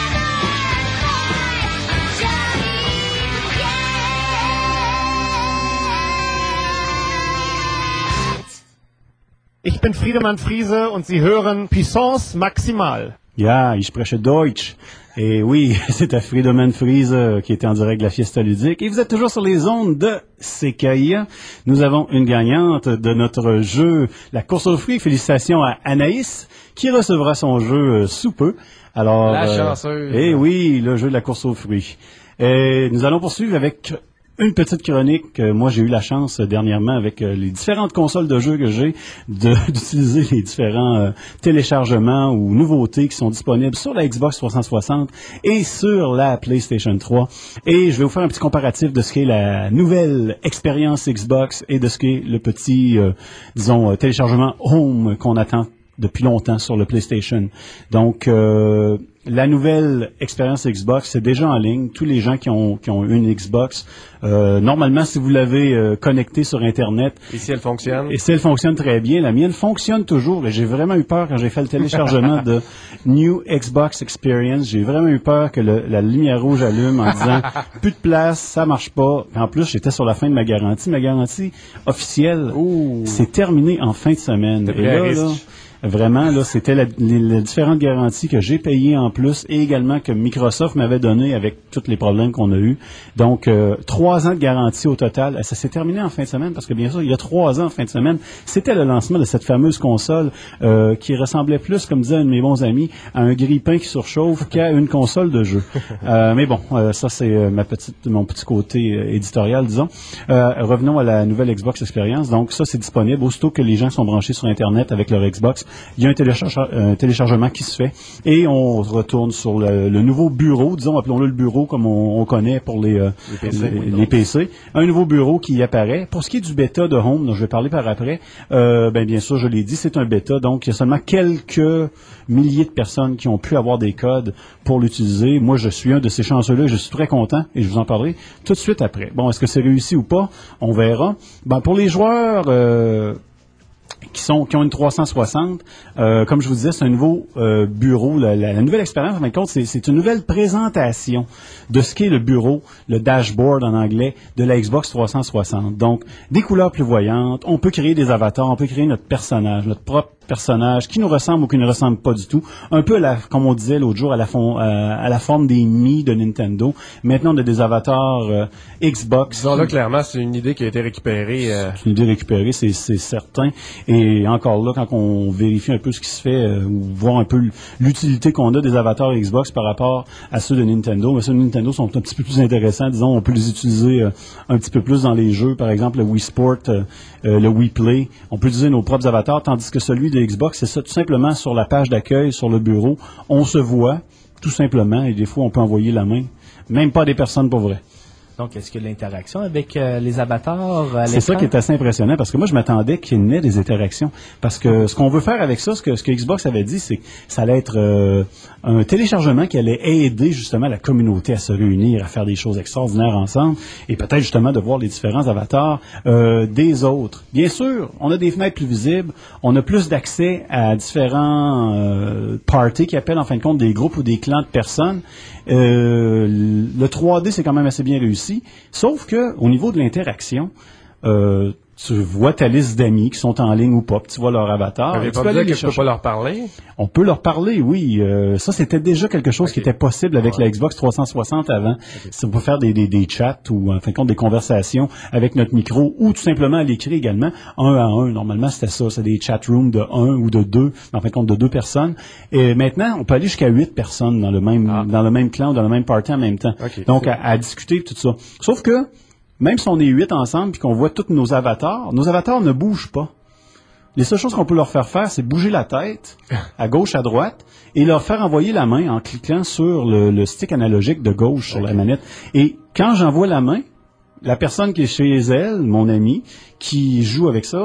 Ich bin Friedemann Friese und Sie hören Puissance Maximale. Ja, ich spreche Deutsch. Et oui, c'était Friedemann Friese qui était en direct de la Fiesta Ludique. Et vous êtes toujours sur les ondes de C K I A. Nous avons une gagnante de notre jeu, la course aux fruits. Félicitations à Anaïs, qui recevra son jeu sous peu. Alors, la euh, chanceuse. Eh oui, le jeu de la course aux fruits. Et nous allons poursuivre avec une petite chronique. Euh, moi, j'ai eu la chance euh, dernièrement, avec euh, les différentes consoles de jeux que j'ai, de, d'utiliser les différents euh, téléchargements ou nouveautés qui sont disponibles sur la Xbox trois cent soixante et sur la PlayStation trois. Et je vais vous faire un petit comparatif de ce qu'est la nouvelle expérience Xbox et de ce qu'est le petit, euh, disons, euh, téléchargement Home qu'on attend depuis longtemps sur le PlayStation. Donc, euh, la nouvelle expérience Xbox, c'est déjà en ligne. Tous les gens qui ont, qui ont une Xbox, euh, normalement, si vous l'avez euh, connectée sur Internet... Et si elle fonctionne? Et si elle fonctionne très bien. La mienne fonctionne toujours. Et j'ai vraiment eu peur quand j'ai fait le téléchargement de New Xbox Experience. J'ai vraiment eu peur que le, la lumière rouge allume en disant « plus de place, ça marche pas ». En plus, j'étais sur la fin de ma garantie. Ma garantie officielle, c'est terminé en fin de semaine. Et là, là, vraiment, là, c'était la, les, les différentes garanties que j'ai payées en plus et également que Microsoft m'avait donné avec tous les problèmes qu'on a eus. Donc, euh, trois ans de garantie au total. Ça s'est terminé en fin de semaine parce que, bien sûr, il y a trois ans en fin de semaine, c'était le lancement de cette fameuse console euh, qui ressemblait plus, comme disait un de mes bons amis, à un grille-pain qui surchauffe qu'à une console de jeu. Euh, mais bon, euh, ça, c'est euh, ma petite, mon petit côté euh, éditorial, disons. Euh, revenons à la nouvelle Xbox Experience. Donc, ça, c'est disponible. Aussitôt que les gens sont branchés sur Internet avec leur Xbox, il y a un, télécharge, un téléchargement qui se fait et on retourne sur le, le nouveau bureau, disons, appelons-le le bureau comme on, on connaît pour les, euh, les, P C, les, les P C. Un nouveau bureau qui apparaît. Pour ce qui est du bêta de Home, dont je vais parler par après, euh, ben bien sûr, je l'ai dit, c'est un bêta, donc il y a seulement quelques milliers de personnes qui ont pu avoir des codes pour l'utiliser. Moi, je suis un de ces chanceux-là, je suis très content et je vous en parlerai tout de suite après. Bon, est-ce que c'est réussi ou pas? On verra. Ben, pour les joueurs... Euh, qui sont qui ont une trois cent soixante, euh, comme je vous disais, c'est un nouveau euh, bureau. La, la, la nouvelle expérience, en fin de compte, c'est, c'est une nouvelle présentation de ce qu'est le bureau, le dashboard en anglais, de la Xbox trois cent soixante. Donc, des couleurs plus voyantes, on peut créer des avatars, on peut créer notre personnage, notre propre personnage qui nous ressemble ou qui ne ressemble pas du tout. Un peu, à la, comme on disait l'autre jour, à la, fon, euh, à la forme des Mi de Nintendo. Maintenant, on a des avatars euh, Xbox. Disons là, clairement, c'est une idée qui a été récupérée. Euh... C'est une idée récupérée, c'est, c'est certain. Et encore là, quand on vérifie un peu ce qui se fait, euh, ou voir un peu l'utilité qu'on a des avatars Xbox par rapport à ceux de Nintendo, mais ceux de Nintendo sont un petit peu plus intéressants. Disons, on peut les utiliser euh, un petit peu plus dans les jeux. Par exemple, le Wii Sport, euh, euh, le Wii Play. On peut utiliser nos propres avatars, tandis que celui de Xbox, c'est ça, tout simplement sur la page d'accueil, sur le bureau, on se voit, tout simplement, et des fois, on peut envoyer la main, même pas des personnes pour vrai. Donc, est-ce que l'interaction avec euh, les avatars à C'est ça qui est assez impressionnant, parce que moi, je m'attendais qu'il y ait des interactions. Parce que ce qu'on veut faire avec ça, ce que, ce que Xbox avait dit, c'est que ça allait être euh, un téléchargement qui allait aider justement la communauté à se réunir, à faire des choses extraordinaires ensemble, et peut-être justement de voir les différents avatars euh, des autres. Bien sûr, on a des fenêtres plus visibles, on a plus d'accès à différents euh, parties qui appellent en fin de compte des groupes ou des clans de personnes. Euh, le trois D, c'est quand même assez bien réussi, sauf que au niveau de l'interaction, euh, tu vois ta liste d'amis qui sont en ligne ou pas, puis tu vois leur avatar. On peut pas dire que je peux pas leur parler? On peut leur parler, oui. Euh, ça, c'était déjà quelque chose okay. qui était possible avec ouais. la Xbox trois cent soixante avant. Okay. On peut faire des, des, des chats ou, en fin de compte, des conversations avec notre micro ou tout simplement à l'écrit également, un à un. Normalement, c'était ça. C'est des chat rooms de un ou de deux, en fin de compte, de deux personnes. Et maintenant, on peut aller jusqu'à huit personnes dans le même, ah. dans le même clan ou dans le même party en même temps. Okay. Donc, à, à discuter tout ça. Sauf que, même si on est huit ensemble et qu'on voit tous nos avatars, nos avatars ne bougent pas. Les seules choses qu'on peut leur faire faire, c'est bouger la tête à gauche, à droite, et leur faire envoyer la main en cliquant sur le, le stick analogique de gauche okay. sur la manette. Et quand j'envoie la main, la personne qui est chez elle, mon ami, qui joue avec ça,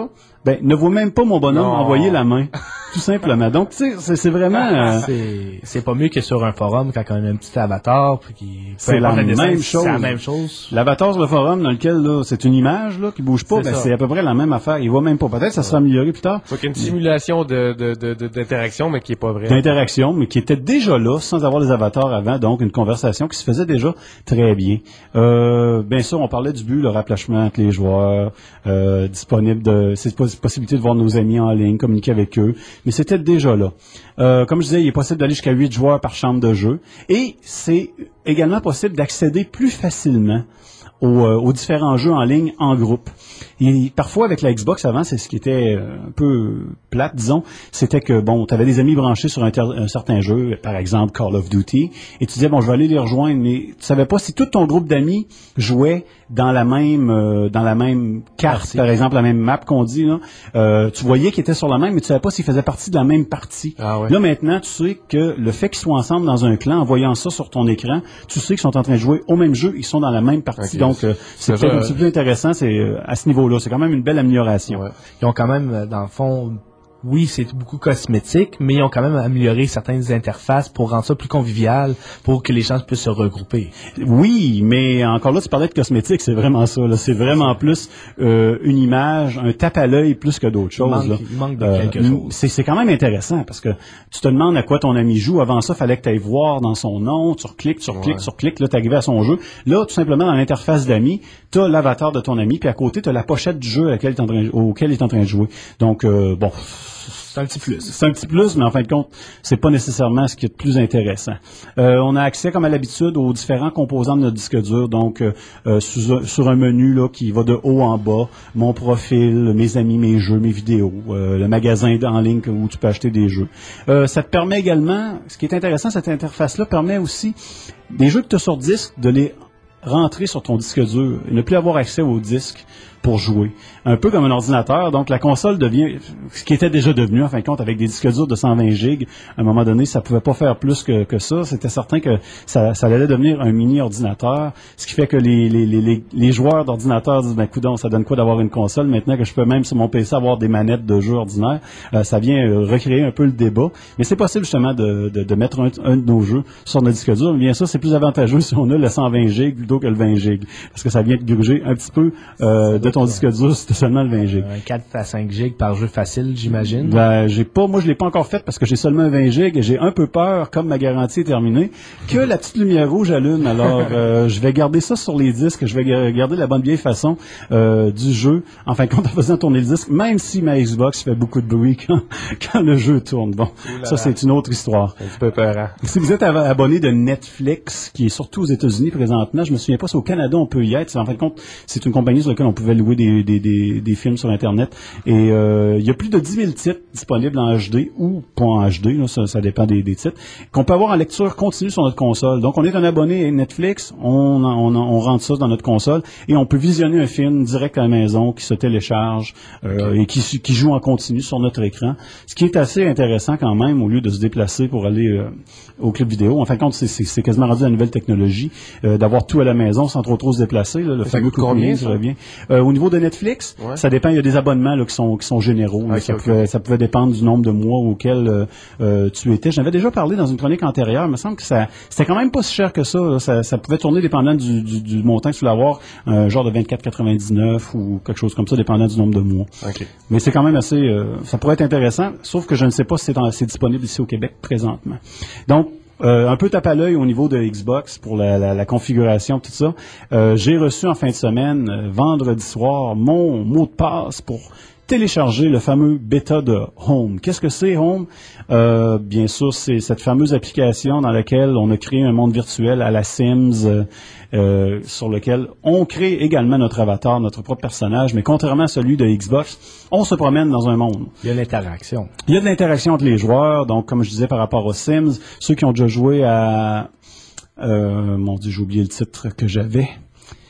Ben, ne vois même pas mon bonhomme Non. envoyer la main. Tout simplement. Donc, tu sais, c'est, c'est vraiment... euh, c'est, c'est pas mieux que sur un forum quand on a un petit avatar. Puis qui, c'est la même dessin, chose. C'est la même chose. L'avatar sur le forum dans lequel là, c'est une image là, qui bouge pas, C'est ben, ça. c'est à peu près la même affaire. Il voit même pas. Peut-être que ça sera amélioré plus tard. Donc, une simulation de, de, de, de- d'interaction, mais qui est pas vraie. D'interaction, mais qui était déjà là, sans avoir les avatars avant, donc une conversation qui se faisait déjà très bien. Euh, bien sûr, on parlait du but, le rapprochement entre les joueurs, euh, disponible de, c'est poss- possibilité de voir nos amis en ligne, communiquer avec eux, mais c'était déjà là. Euh, comme je disais, il est possible d'aller jusqu'à huit joueurs par chambre de jeu, et c'est également possible d'accéder plus facilement aux, euh, aux différents jeux en ligne en groupe. Et parfois, avec la Xbox avant, c'est ce qui était euh, un peu plate, disons, c'était que, bon, tu avais des amis branchés sur un, ter- un certain jeu, par exemple Call of Duty, et tu disais, bon, je vais aller les rejoindre, mais tu savais pas si tout ton groupe d'amis jouait dans la même euh, dans la même carte, Partie. par exemple, la même map qu'on dit, là. Euh, tu voyais qu'ils étaient sur la même, mais tu savais pas s'ils faisaient partie de la même partie. Ah ouais. Là, maintenant, tu sais que le fait qu'ils soient ensemble dans un clan, en voyant ça sur ton écran, tu sais qu'ils sont en train de jouer au même jeu, ils sont dans la même partie. Ok. Donc, euh, c'est C'est peut-être ça, un petit peu plus intéressant, c'est euh, à ce niveau-là. C'est quand même une belle amélioration. Ouais. Ils ont quand même, euh, dans le fond, oui, c'est beaucoup cosmétique, mais ils ont quand même amélioré certaines interfaces pour rendre ça plus convivial, pour que les gens puissent se regrouper. Oui, mais encore là, tu parlais de cosmétique, c'est vraiment ça. Là. C'est vraiment plus euh, une image, un tape à l'œil plus que d'autres choses. manque- là. il manque de Euh, quelque chose. C'est, c'est quand même intéressant parce que tu te demandes à quoi ton ami joue. Avant ça, il fallait que tu ailles voir dans son nom, tu recliques, tu recliques, Ouais. tu recliques, là, tu arrivé à son jeu. Là, tout simplement, dans l'interface d'amis, tu as l'avatar de ton ami, puis à côté, tu as la pochette du jeu à laquelle il est en train- auquel il est en train de jouer. Donc, euh, bon... C'est un petit plus. C'est un petit plus, mais en fin de compte, c'est pas nécessairement ce qui est le plus intéressant. Euh, on a accès, comme à l'habitude, aux différents composants de notre disque dur. Donc, euh, euh, sous un- sur un menu là qui va de haut en bas, mon profil, mes amis, mes jeux, mes vidéos, euh, le magasin en ligne que- où tu peux acheter des jeux. Euh, ça te permet également, ce qui est intéressant, cette interface-là permet aussi des jeux que tu as sur disque de les rentrer sur ton disque dur et ne plus avoir accès au disque pour jouer. Un peu comme un ordinateur, donc la console devient, ce qui était déjà devenu, en fin de compte, avec des disques durs de cent vingt gigs, à un moment donné, ça pouvait pas faire plus que, que ça. C'était certain que ça, ça allait devenir un mini-ordinateur, ce qui fait que les, les, les, les joueurs d'ordinateur disent, ben, coudonc, ça donne quoi d'avoir une console maintenant que je peux même sur mon P C avoir des manettes de jeux ordinaires. Euh, ça vient euh, recréer un peu le débat. Mais c'est possible, justement, de, de, de mettre un, un de nos jeux sur notre disque dur. Bien sûr, c'est plus avantageux si on a le cent vingt gigs plutôt que le vingt gigs, parce que ça vient te gruger un petit peu euh, de ton disque dur si c'était seulement le vingt gigs. Un quatre à cinq gigs par jeu facile, j'imagine. Ben, j'ai pas, moi je l'ai pas encore fait parce que j'ai seulement un vingt gigs et j'ai un peu peur, comme ma garantie est terminée, que la petite lumière rouge allume. Alors, euh, je vais garder ça sur les disques, je vais ga- garder la bonne vieille façon euh, du jeu, en fin de compte, en faisant tourner le disque, même si ma Xbox fait beaucoup de bruit quand, quand le jeu tourne. Bon, ça c'est une autre histoire. Un petit peu peurant. Si vous êtes ab- abonné de Netflix, qui est surtout aux États-Unis présentement, je me souviens pas si au Canada on peut y être. C'est, en fin de compte, c'est une compagnie sur laquelle on pouvait louer des, des, des, des films sur Internet. Et euh, il y a plus de dix mille titres disponibles en H D ou pas en H D, là, ça, ça dépend des, des titres, qu'on peut avoir en lecture continue sur notre console. Donc on est un abonné à Netflix, on, on, on rentre ça dans notre console et on peut visionner un film direct à la maison qui se télécharge euh, et qui, qui joue en continu sur notre écran. Ce qui est assez intéressant quand même, au lieu de se déplacer pour aller euh, au club vidéo. En fin de compte, c'est, c'est, c'est quasiment rendu la nouvelle technologie euh, d'avoir tout à la maison sans trop trop se déplacer. Là, le Ça fameux coûte combien, combien ça? revient. Euh, au niveau de Netflix, Ouais. ça dépend. Il y a des abonnements là, qui sont qui sont généraux. Ok, ça, ok. pouvait, ça pouvait dépendre du nombre de mois auquel euh, euh, tu étais. J'en avais déjà parlé dans une chronique antérieure. Il me semble que ça c'était quand même pas si cher que ça. Là. Ça, ça pouvait tourner dépendant du, du, du montant que tu voulais avoir, un genre de vingt-quatre quatre-vingt-dix-neuf ou quelque chose comme ça, dépendant du nombre de mois. OK. Mais c'est quand même assez, euh, ça pourrait être intéressant, sauf que je ne sais pas si c'est, en- c'est disponible ici au Québec présentement. Donc, euh, un peu tape à l'œil au niveau de Xbox pour la, la, la configuration, tout ça. Euh, j'ai reçu en fin de semaine, euh, vendredi soir, mon mot de passe pour télécharger le fameux bêta de Home. Qu'est-ce que c'est Home? Euh, bien sûr, c'est cette fameuse application dans laquelle on a créé un monde virtuel à la Sims, euh, euh, sur lequel on crée également notre avatar, notre propre personnage, mais contrairement à celui de Xbox, on se promène dans un monde. Il y a l'interaction. Il y a de l'interaction entre les joueurs, donc comme je disais par rapport aux Sims, ceux qui ont déjà joué à... Euh, mon Dieu, j'ai oublié le titre que j'avais.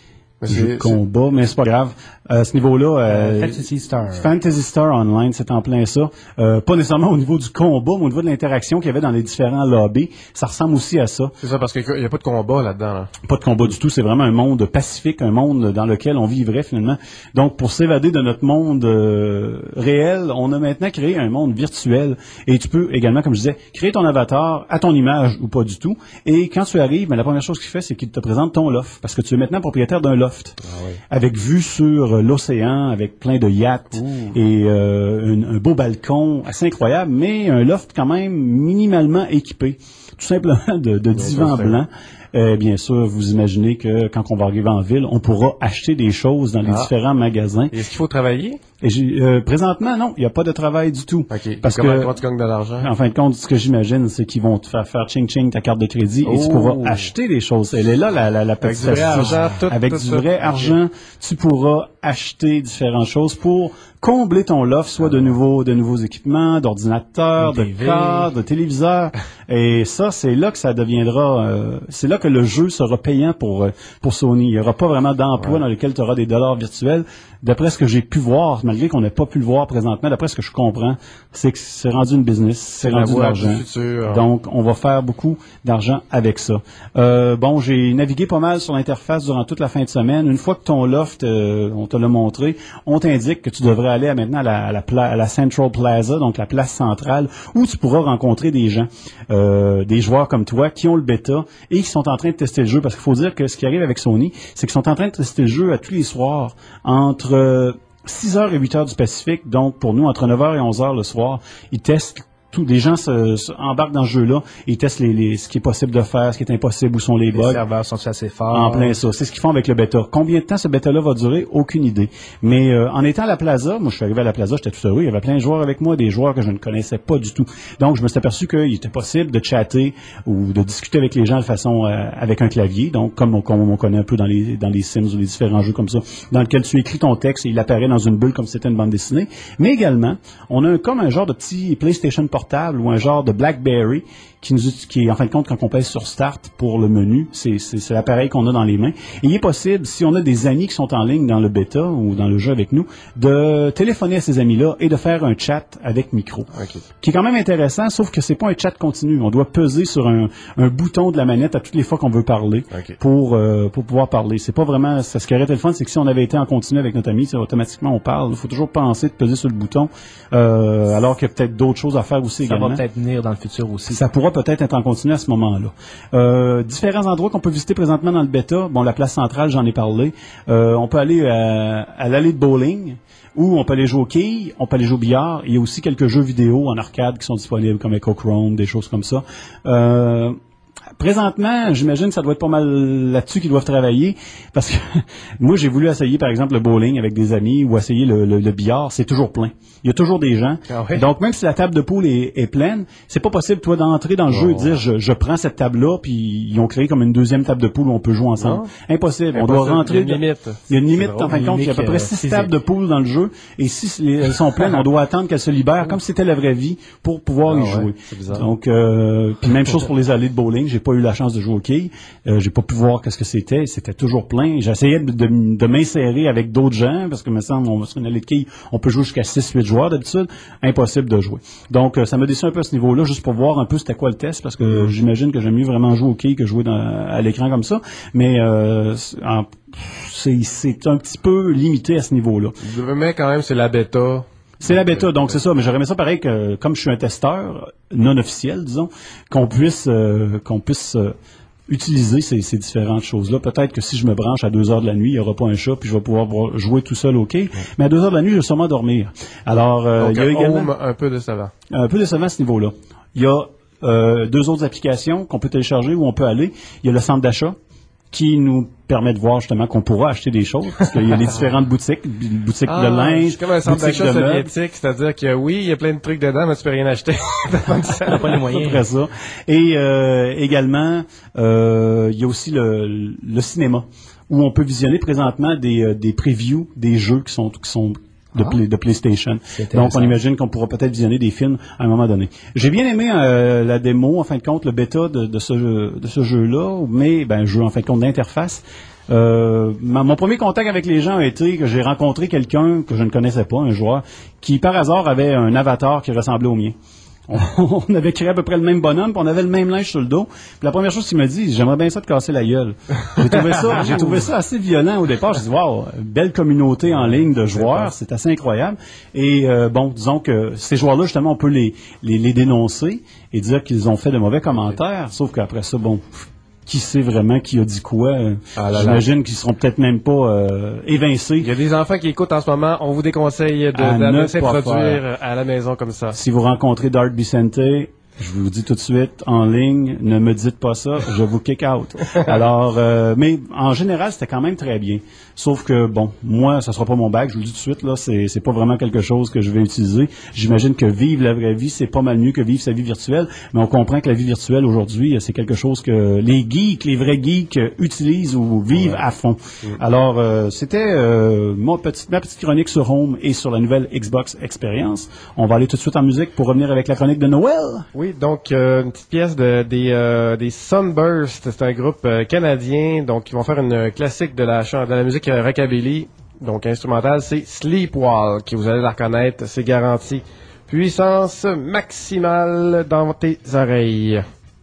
jeu de combat, mais c'est pas grave. À ce niveau-là, euh, Fantasy Star. Fantasy Star Online, c'est en plein ça. Euh, pas nécessairement au niveau du combat, mais au niveau de l'interaction qu'il y avait dans les différents lobbies. Ça ressemble aussi à ça. C'est ça, parce qu'il n'y a pas de combat là-dedans. Là. Pas de combat du tout. C'est vraiment un monde pacifique, un monde dans lequel on vivrait finalement. Donc, pour s'évader de notre monde euh, réel, on a maintenant créé un monde virtuel. Et tu peux également, comme je disais, créer ton avatar à ton image ou pas du tout. Et quand tu arrives, ben, la première chose qu'il fait, c'est qu'il te présente ton loft. Parce que tu es maintenant propriétaire d'un loft. Ah oui. Avec vue sur l'océan, avec plein de yachts Ouh. et euh, un, un beau balcon assez incroyable, mais un loft quand même minimalement équipé. Tout simplement de, de divans blancs. Euh, bien sûr, vous imaginez que quand on va arriver en ville, on pourra acheter des choses dans les ah. différents magasins. Est-ce qu'il faut travailler? Et j'ai, euh, présentement, non, il n'y a pas de travail du tout. Okay. Parce comment, que, comment tu gagnes de l'argent? En fin de compte, ce que j'imagine, c'est qu'ils vont te faire faire ching-ching ta carte de crédit oh. et tu pourras acheter des choses. Elle est là, la, la, la petite Avec du vrai argent. Tout, Avec tout, du tout, vrai tout. argent, tu pourras acheter différentes choses pour combler ton loft, soit de nouveaux, de nouveaux équipements, d'ordinateurs, de cadres, de téléviseurs. Et ça, c'est là que ça deviendra, euh, c'est là que le jeu sera payant pour, pour Sony. Il n'y aura pas vraiment d'emploi ouais. dans lequel tu auras des dollars virtuels. D'après ce que j'ai pu voir, malgré qu'on n'ait pas pu le voir présentement, d'après ce que je comprends, c'est que c'est rendu une business, c'est, c'est rendu de l'argent. Donc, on va faire beaucoup d'argent avec ça. Euh, bon, j'ai navigué pas mal sur l'interface durant toute la fin de semaine. Une fois que ton loft, euh, on te l'a montré, on t'indique que tu devrais aller à maintenant à la, à, la pla- à la Central Plaza, donc la place centrale, où tu pourras rencontrer des gens, euh, des joueurs comme toi, qui ont le bêta et qui sont en train de tester le jeu. Parce qu'il faut dire que ce qui arrive avec Sony, c'est qu'ils sont en train de tester le jeu à tous les soirs, entre six heures et huit heures du Pacifique, donc pour nous, entre neuf heures et onze heures le soir, ils testent tout. Les gens se, se embarquent dans ce jeu-là, ils testent les, les, ce qui est possible de faire, ce qui est impossible, où sont les bugs. Les serveurs sont assez forts. En plein ça. C'est ce qu'ils font avec le bêta. Combien de temps ce bêta-là va durer? Aucune idée. Mais euh, en étant à la Plaza, moi je suis arrivé à la Plaza, j'étais tout heureux, il y avait plein de joueurs avec moi, des joueurs que je ne connaissais pas du tout. Donc je me suis aperçu qu'il était possible de chatter ou de discuter avec les gens de façon euh, avec un clavier, donc comme on, comme on connaît un peu dans les dans les Sims ou les différents jeux comme ça, dans lequel tu écris ton texte et il apparaît dans une bulle comme si c'était une bande dessinée. Mais également, on a un, comme un genre de petit PlayStation portable ou un genre de BlackBerry qui nous qui est en fin de compte quand on pèse sur Start pour le menu, c'est, c'est, c'est l'appareil qu'on a dans les mains. Et il est possible, si on a des amis qui sont en ligne dans le bêta ou dans le jeu avec nous, de téléphoner à ces amis-là et de faire un chat avec micro. Okay. Qui est quand même intéressant, sauf que c'est pas un chat continu. On doit peser sur un, un bouton de la manette à toutes les fois qu'on veut parler okay. pour euh, pour pouvoir parler. C'est pas vraiment ça, ce qui aurait été le fun, c'est que si on avait été en continu avec notre ami, c'est automatiquement on parle. Il faut toujours penser de peser sur le bouton, euh, alors qu'il y a peut-être d'autres choses à faire aussi ça également. Ça va peut-être venir dans le futur aussi. Ça pourra peut-être être en continu à ce moment-là. Euh, différents endroits qu'on peut visiter présentement dans le bêta. Bon, la place centrale, j'en ai parlé. Euh, on peut aller à, à l'allée de bowling, où on peut aller jouer au quilles, on peut aller jouer au billard. Il y a aussi quelques jeux vidéo en arcade qui sont disponibles, comme Echochrome, des choses comme ça. Euh, Présentement, j'imagine que ça doit être pas mal là-dessus qu'ils doivent travailler, parce que moi, j'ai voulu essayer, par exemple, le bowling avec des amis ou essayer le, le, le billard, c'est toujours plein. Il y a toujours des gens. Ah oui. Donc, même si la table de poule est, est pleine, c'est pas possible, toi, d'entrer dans le oh. jeu et de dire, je, je prends cette table-là, puis ils ont créé comme une deuxième table de poule où on peut jouer ensemble. Non. Impossible. Impossible. On doit rentrer. Il y a une limite. Il y a une limite, en fin de compte. Il y a à peu près six tables de poule dans le jeu, et si elles sont pleines, on doit attendre qu'elles se libèrent, comme si c'était la vraie vie, pour pouvoir ah, y ouais. jouer. Donc, euh, puis même chose pour les allées de bowling. J'ai pas eu la chance de jouer au quilles. Euh, j'ai pas pu voir qu'est-ce que c'était. C'était toujours plein. J'essayais de, de, de m'insérer avec d'autres gens, parce que me semble, on, sur une allée de quilles, on peut jouer jusqu'à six huit joueurs d'habitude. Impossible de jouer. Donc, euh, ça m'a déçu un peu à ce niveau-là, juste pour voir un peu c'était quoi le test, parce que j'imagine que j'aime mieux vraiment jouer au quilles que jouer dans, à l'écran comme ça. Mais euh, en, c'est, c'est un petit peu limité à ce niveau-là. Mais quand même, c'est la bêta. C'est la bêta, donc c'est ça. Mais j'aurais aimé ça pareil que, comme je suis un testeur non officiel, disons, qu'on puisse, euh, qu'on puisse euh, utiliser ces, ces différentes choses-là. Peut-être que si je me branche à deux heures de la nuit, il n'y aura pas un chat, puis je vais pouvoir jouer tout seul au quai. Mais à deux heures de la nuit, je vais sûrement dormir. Alors, euh, donc, il y a également un peu décevant. Un peu décevant à ce niveau-là. Il y a euh, deux autres applications qu'on peut télécharger où on peut aller. Il y a le centre d'achat, qui nous permet de voir justement qu'on pourra acheter des choses, parce qu'il y a les différentes boutiques, boutiques ah, de linge, c'est comme un centre d'achat soviétique, c'est-à-dire que oui, il y a plein de trucs dedans, mais tu peux rien acheter. T'as pas les moyens. Après ça. Et euh, également, euh, il y a aussi le, le cinéma, où on peut visionner présentement des, des previews des jeux qui sont qui sont de, ah. play, de PlayStation. Donc, on imagine qu'on pourra peut-être visionner des films à un moment donné. J'ai bien aimé euh, la démo, en fin de compte, le bêta de, de ce, de ce jeu-là, mais ben, jeu, en fin de compte, d'interface. Euh, ma- mon premier contact avec les gens a été que j'ai rencontré quelqu'un que je ne connaissais pas, un joueur, qui par hasard avait un avatar qui ressemblait au mien. On, on avait créé à peu près le même bonhomme, puis on avait le même linge sur le dos. Puis la première chose qu'il m'a dit, j'aimerais bien ça te casser la gueule. J'ai trouvé ça, j'ai trouvé ça assez violent au départ. J'ai dit, wow, belle communauté en ligne de joueurs, c'est assez incroyable. Et euh, bon, disons que ces joueurs-là, justement, on peut les, les, les dénoncer et dire qu'ils ont fait de mauvais commentaires. Sauf qu'après ça, bon, qui sait vraiment qui a dit quoi? Ah là là. J'imagine qu'ils seront peut-être même pas euh, évincés. Il y a des enfants qui écoutent en ce moment. On vous déconseille de, À de, ne de s'introduire pas faire. à la maison comme ça. Si vous rencontrez Dark Vicente, je vous le dis tout de suite, en ligne, ne me dites pas ça, je vous kick out. Alors, euh, mais en général, c'était quand même très bien. Sauf que, bon, moi, ça sera pas mon bac, je vous le dis tout de suite, là, c'est, c'est pas vraiment quelque chose que je vais utiliser. J'imagine que vivre la vraie vie, c'est pas mal mieux que vivre sa vie virtuelle, mais on comprend que la vie virtuelle, aujourd'hui, c'est quelque chose que les geeks, les vrais geeks, utilisent ou vivent ouais. à fond. Ouais. Alors, euh, c'était euh, mon petit, ma petite chronique sur Home et sur la nouvelle Xbox Experience. On va aller tout de suite en musique pour revenir avec la chronique de Noël. Oui, donc euh, une petite pièce de, des, euh, des Sunburst, c'est un groupe euh, canadien, donc ils vont faire une classique de la, de la musique euh, rockabilly, donc instrumentale, c'est Sleepwalk, vous allez la reconnaître, c'est garanti. Puissance maximale dans tes oreilles.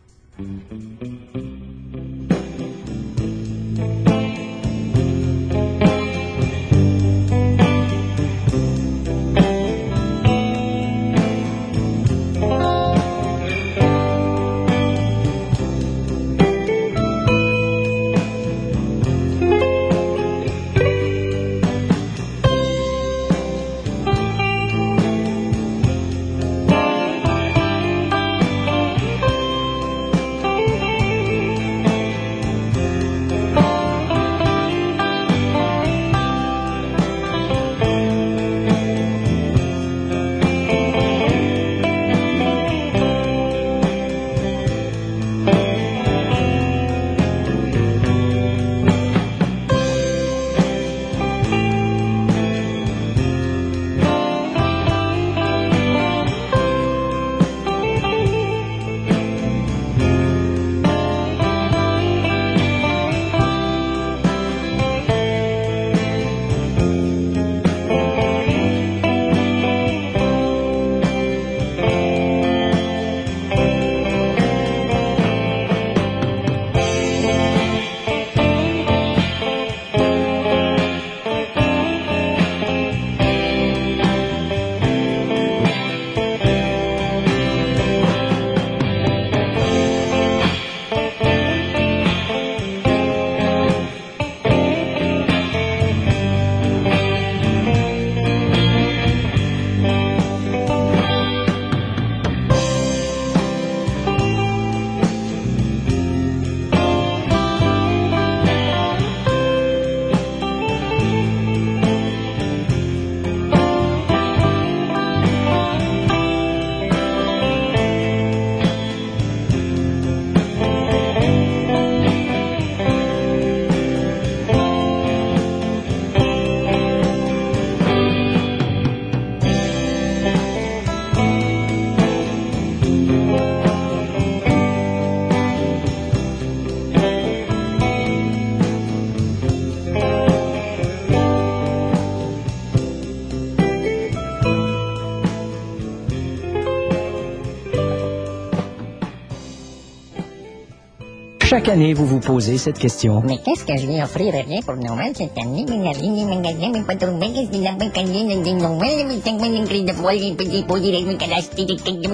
Chaque année, vous vous posez cette question. Mais qu'est-ce que je vais offrir à rien pour Noël cette année? Mais la ligne magasin, mais pas trop bien, qu'est-ce qu'il a pas gagné dans des Noël? Mais c'est quoi une crise de foie, les petits pots, les petits calastis, les petits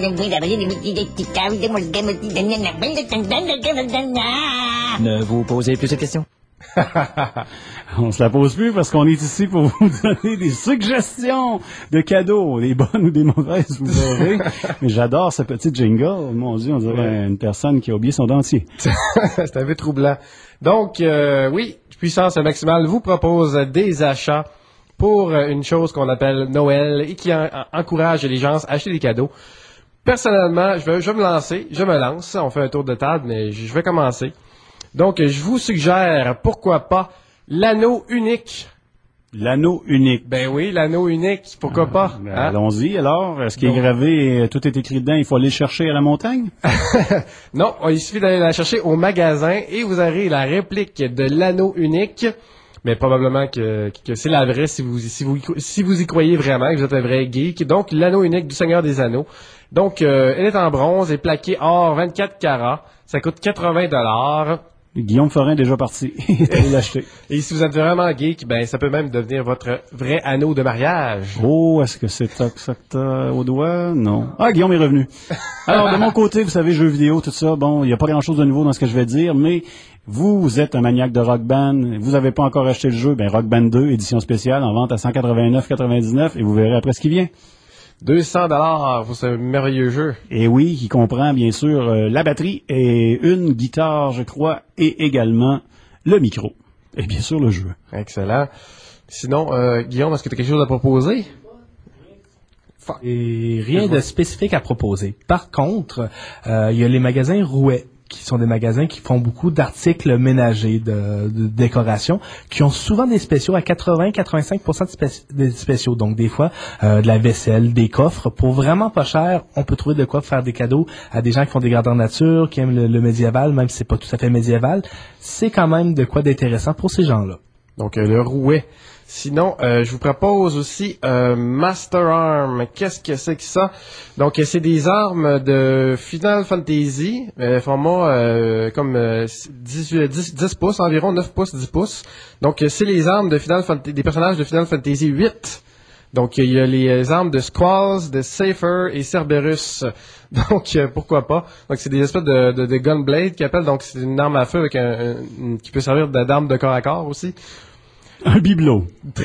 caves, les petits Ne vous posez plus cette question. On se la pose plus parce qu'on est ici pour vous donner des suggestions de cadeaux, des bonnes ou des mauvaises, vous aurez. Mais j'adore ce petit jingle. Mon Dieu, on dirait une personne qui a oublié son dentier. C'est un peu troublant. Donc, euh, oui, Puissance Maximale vous propose des achats pour une chose qu'on appelle Noël et qui en, en, encourage les gens à acheter des cadeaux. Personnellement, je vais, je vais me lancer, je me lance. On fait un tour de table, mais je vais commencer. Donc, je vous suggère, pourquoi pas, l'anneau unique L'anneau unique. Ben oui, l'anneau unique, pourquoi ah, pas? Ben hein? Allons-y, alors. Est-ce qu'il est gravé, tout est écrit dedans, il faut aller le chercher à la montagne? Non, il suffit d'aller la chercher au magasin et vous aurez la réplique de l'anneau unique. Mais probablement que, que c'est la vraie si vous, si, vous, si vous y croyez vraiment, que vous êtes un vrai geek. Donc, l'anneau unique du Seigneur des Anneaux. Donc, euh, elle est en bronze et plaquée or vingt-quatre carats. Ça coûte quatre-vingts dollars. Guillaume Forin est déjà parti. Il est allé l'acheter. Et si vous êtes vraiment geek, ben ça peut même devenir votre vrai anneau de mariage. Oh, est-ce que c'est ça que t'as au doigt? Non. Ah, Guillaume est revenu. Alors, de mon côté, vous savez, jeux vidéo, tout ça, bon, il n'y a pas grand-chose de nouveau dans ce que je vais dire, mais vous, vous êtes un maniaque de Rock Band, vous n'avez pas encore acheté le jeu, ben Rock Band deux, édition spéciale, en vente à cent quatre-vingt-neuf quatre-vingt-dix-neuf, et vous verrez après ce qui vient. deux cents dollars pour ce merveilleux jeu. Et oui, qui comprend bien sûr euh, la batterie et une guitare, je crois, et également le micro. Et bien sûr le jeu. Excellent. Sinon, euh, Guillaume, est-ce que tu as quelque chose à proposer? Et rien de spécifique à proposer. Par contre, euh, il y a les magasins Rouet, qui sont des magasins qui font beaucoup d'articles ménagers, de, de décoration, qui ont souvent des spéciaux à quatre-vingts à quatre-vingt-cinq pour cent de spéci- des spéciaux. Donc, des fois, euh, de la vaisselle, des coffres. Pour vraiment pas cher, on peut trouver de quoi faire des cadeaux à des gens qui font des grandeurs nature, qui aiment le, le médiéval, même si c'est pas tout à fait médiéval. C'est quand même de quoi d'intéressant pour ces gens-là. Donc, euh, le Rouet. Sinon, euh, je vous propose aussi euh, Master Arm. Qu'est-ce que c'est que ça? Donc, euh, c'est des armes de Final Fantasy, euh, format euh, comme euh, dix, dix, dix pouces, environ neuf pouces, dix pouces. Donc, euh, c'est les armes de Final Fantasy, des personnages de Final Fantasy huit. Donc, il y a les armes de Squalls, de Safer et Cerberus. Donc, euh, pourquoi pas. Donc, c'est des espèces de, de, de gunblade qu'ils appellent. Donc, c'est une arme à feu avec un, un, qui peut servir d'arme de corps à corps aussi. Un bibelot.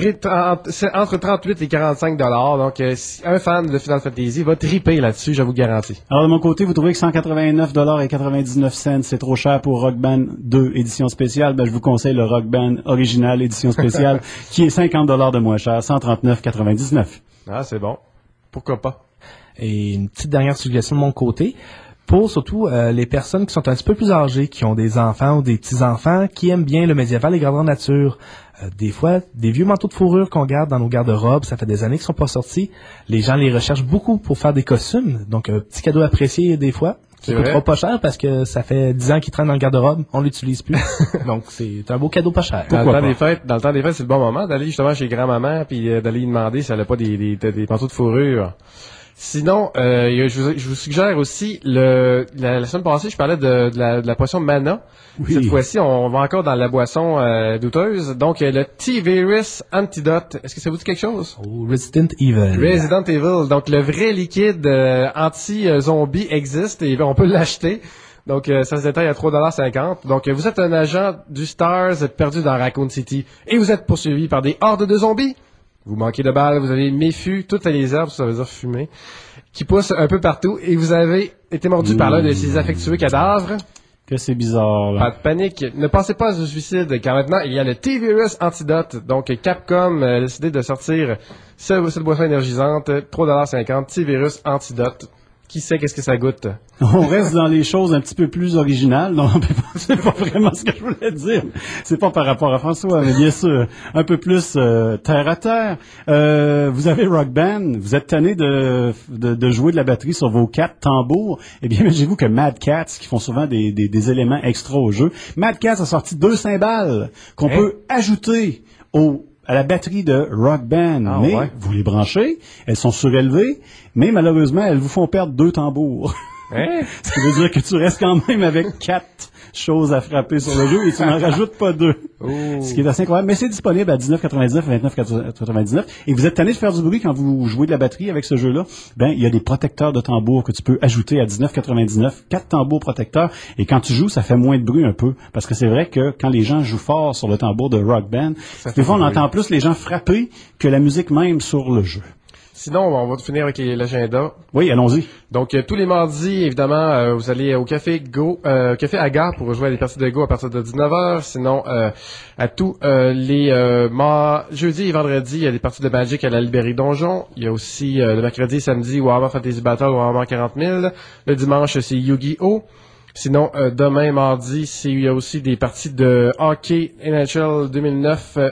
C'est entre trente-huit et quarante-cinq dollars. Donc, euh, si un fan de Final Fantasy va triper là-dessus, je vous garantis. Alors, de mon côté, vous trouvez que cent quatre-vingt-neuf dollars et quatre-vingt-dix-neuf cents, c'est trop cher pour Rock Band deux, édition spéciale. Ben, je vous conseille le Rock Band original, édition spéciale, qui est cinquante dollars de moins cher, cent trente-neuf quatre-vingt-dix-neuf. Ah, c'est bon. Pourquoi pas? Et une petite dernière suggestion de mon côté. Pour surtout euh, les personnes qui sont un petit peu plus âgées, qui ont des enfants ou des petits-enfants, qui aiment bien le médiéval et grandeur nature. Euh, des fois, des vieux manteaux de fourrure qu'on garde dans nos garde-robes, ça fait des années qu'ils sont pas sortis. Les gens les recherchent beaucoup pour faire des costumes. Donc, un petit cadeau apprécié des fois, qui c'est coûtera vrai? pas cher parce que ça fait dix ans qu'il traîne dans le garde-robe, on l'utilise plus. Donc, c'est un beau cadeau pas cher. Dans le, temps des fêtes, dans le temps des fêtes, c'est le bon moment d'aller justement chez grand-maman puis euh, d'aller lui demander si elle n'a pas des, des, des manteaux de fourrure. Sinon, euh, je, vous, je vous suggère aussi, le, la, la semaine passée, je parlais de, de, la, de la potion Mana. Oui. Cette fois-ci, on va encore dans la boisson euh, douteuse. Donc, euh, le T-Virus Antidote. Est-ce que ça vous dit quelque chose? Oh, Resident Evil. Resident Evil. Donc, le vrai liquide euh, anti-zombie existe et on peut l'acheter. Donc, euh, ça se détaille à trois dollars cinquante. Donc, euh, vous êtes un agent du Stars perdu dans Raccoon City et vous êtes poursuivi par des hordes de zombies. Vous manquez de balles, vous avez méfu, toutes les herbes, ça veut dire fumer, qui poussent un peu partout, et vous avez été mordu mmh. par l'un de ces affectueux cadavres. Que c'est bizarre, là. Pas de panique. Ne pensez pas au suicide, car maintenant, il y a le T-Virus Antidote. Donc, Capcom a décidé de sortir ce, cette boisson énergisante, trois dollars cinquante, T-Virus Antidote. Qui sait qu'est-ce que ça goûte? On reste dans les choses un petit peu plus originales. Non, c'est pas vraiment ce que je voulais dire. C'est pas par rapport à François, mais bien sûr, un peu plus euh, terre à terre. Euh, vous avez Rock Band, vous êtes tanné de, de, de jouer de la batterie sur vos quatre tambours. Eh bien, imaginez-vous que Mad Cats, qui font souvent des, des, des éléments extra au jeu, Mad Cats a sorti deux cymbales qu'on hein? peut ajouter au à la batterie de Rock Band, ah, mais ouais. vous les branchez, elles sont surélevées, mais malheureusement, elles vous font perdre deux tambours. Hein? Ce qui veut dire que tu restes quand même avec quatre choses à frapper sur le jeu et tu n'en rajoutes pas deux. Oh. Ce qui est assez incroyable. Mais c'est disponible à dix-neuf quatre-vingt-dix-neuf, vingt-neuf quatre-vingt-dix-neuf. Et vous êtes tanné de faire du bruit quand vous jouez de la batterie avec ce jeu-là. Ben, il y a des protecteurs de tambours que tu peux ajouter à dix-neuf quatre-vingt-dix-neuf. Quatre tambours protecteurs. Et quand tu joues, ça fait moins de bruit un peu. Parce que c'est vrai que quand les gens jouent fort sur le tambour de Rock Band, des fois on entend plus les gens frapper que la musique même sur le jeu. Sinon, on va finir avec l'agenda. Oui, allons-y. Donc, euh, tous les mardis, évidemment, euh, vous allez au Café Go, euh, Café Agar pour jouer à des parties de Go à partir de dix-neuf heures. Sinon, euh, à tous euh, les euh, mar- jeudi et vendredi, il y a des parties de Magic à la Librairie Donjon. Il y a aussi euh, le mercredi et samedi Warhammer Fantasy Battle, Warhammer quarante mille. Le dimanche, c'est Yu-Gi-Oh! Sinon, euh, demain, mardi, c'est, il y a aussi des parties de hockey N H L deux mille neuf euh,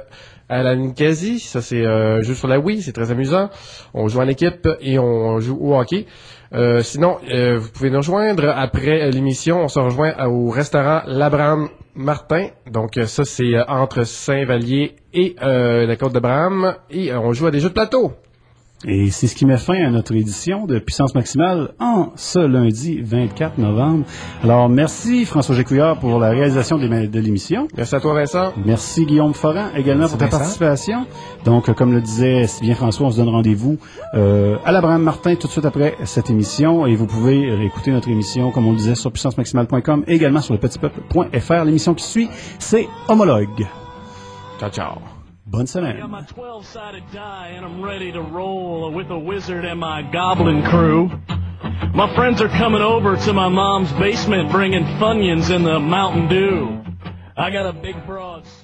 à la Ninkasi. Ça, c'est euh, un jeu sur la Wii. C'est très amusant. On joue en équipe et on joue au hockey. Euh, sinon, euh, vous pouvez nous rejoindre après l'émission. On se rejoint au restaurant L'Abraham Martin. Donc, euh, ça, c'est euh, entre Saint-Vallier et euh, la Côte-de-Brame. Et euh, on joue à des jeux de plateau. Et c'est ce qui met fin à notre édition de Puissance Maximale en ce lundi vingt-quatre novembre. Alors, merci François Gécouillard pour la réalisation de, de l'émission. Merci à toi, Vincent. Merci Guillaume Foran également merci pour ta Vincent. participation. Donc, comme le disait si bien François, on se donne rendez-vous euh, à l'Abraham Martin tout de suite après cette émission. Et vous pouvez réécouter notre émission, comme on le disait, sur puissance maximale point com et également sur le petit peuple point f r. L'émission qui suit, c'est Homologue. Ciao, ciao. Bonne semaine. I got my twelve-sided die and I'm ready to roll with a wizard and my goblin crew. My friends are coming over to my mom's basement bringing Funyuns in the Mountain Dew. I got a big broad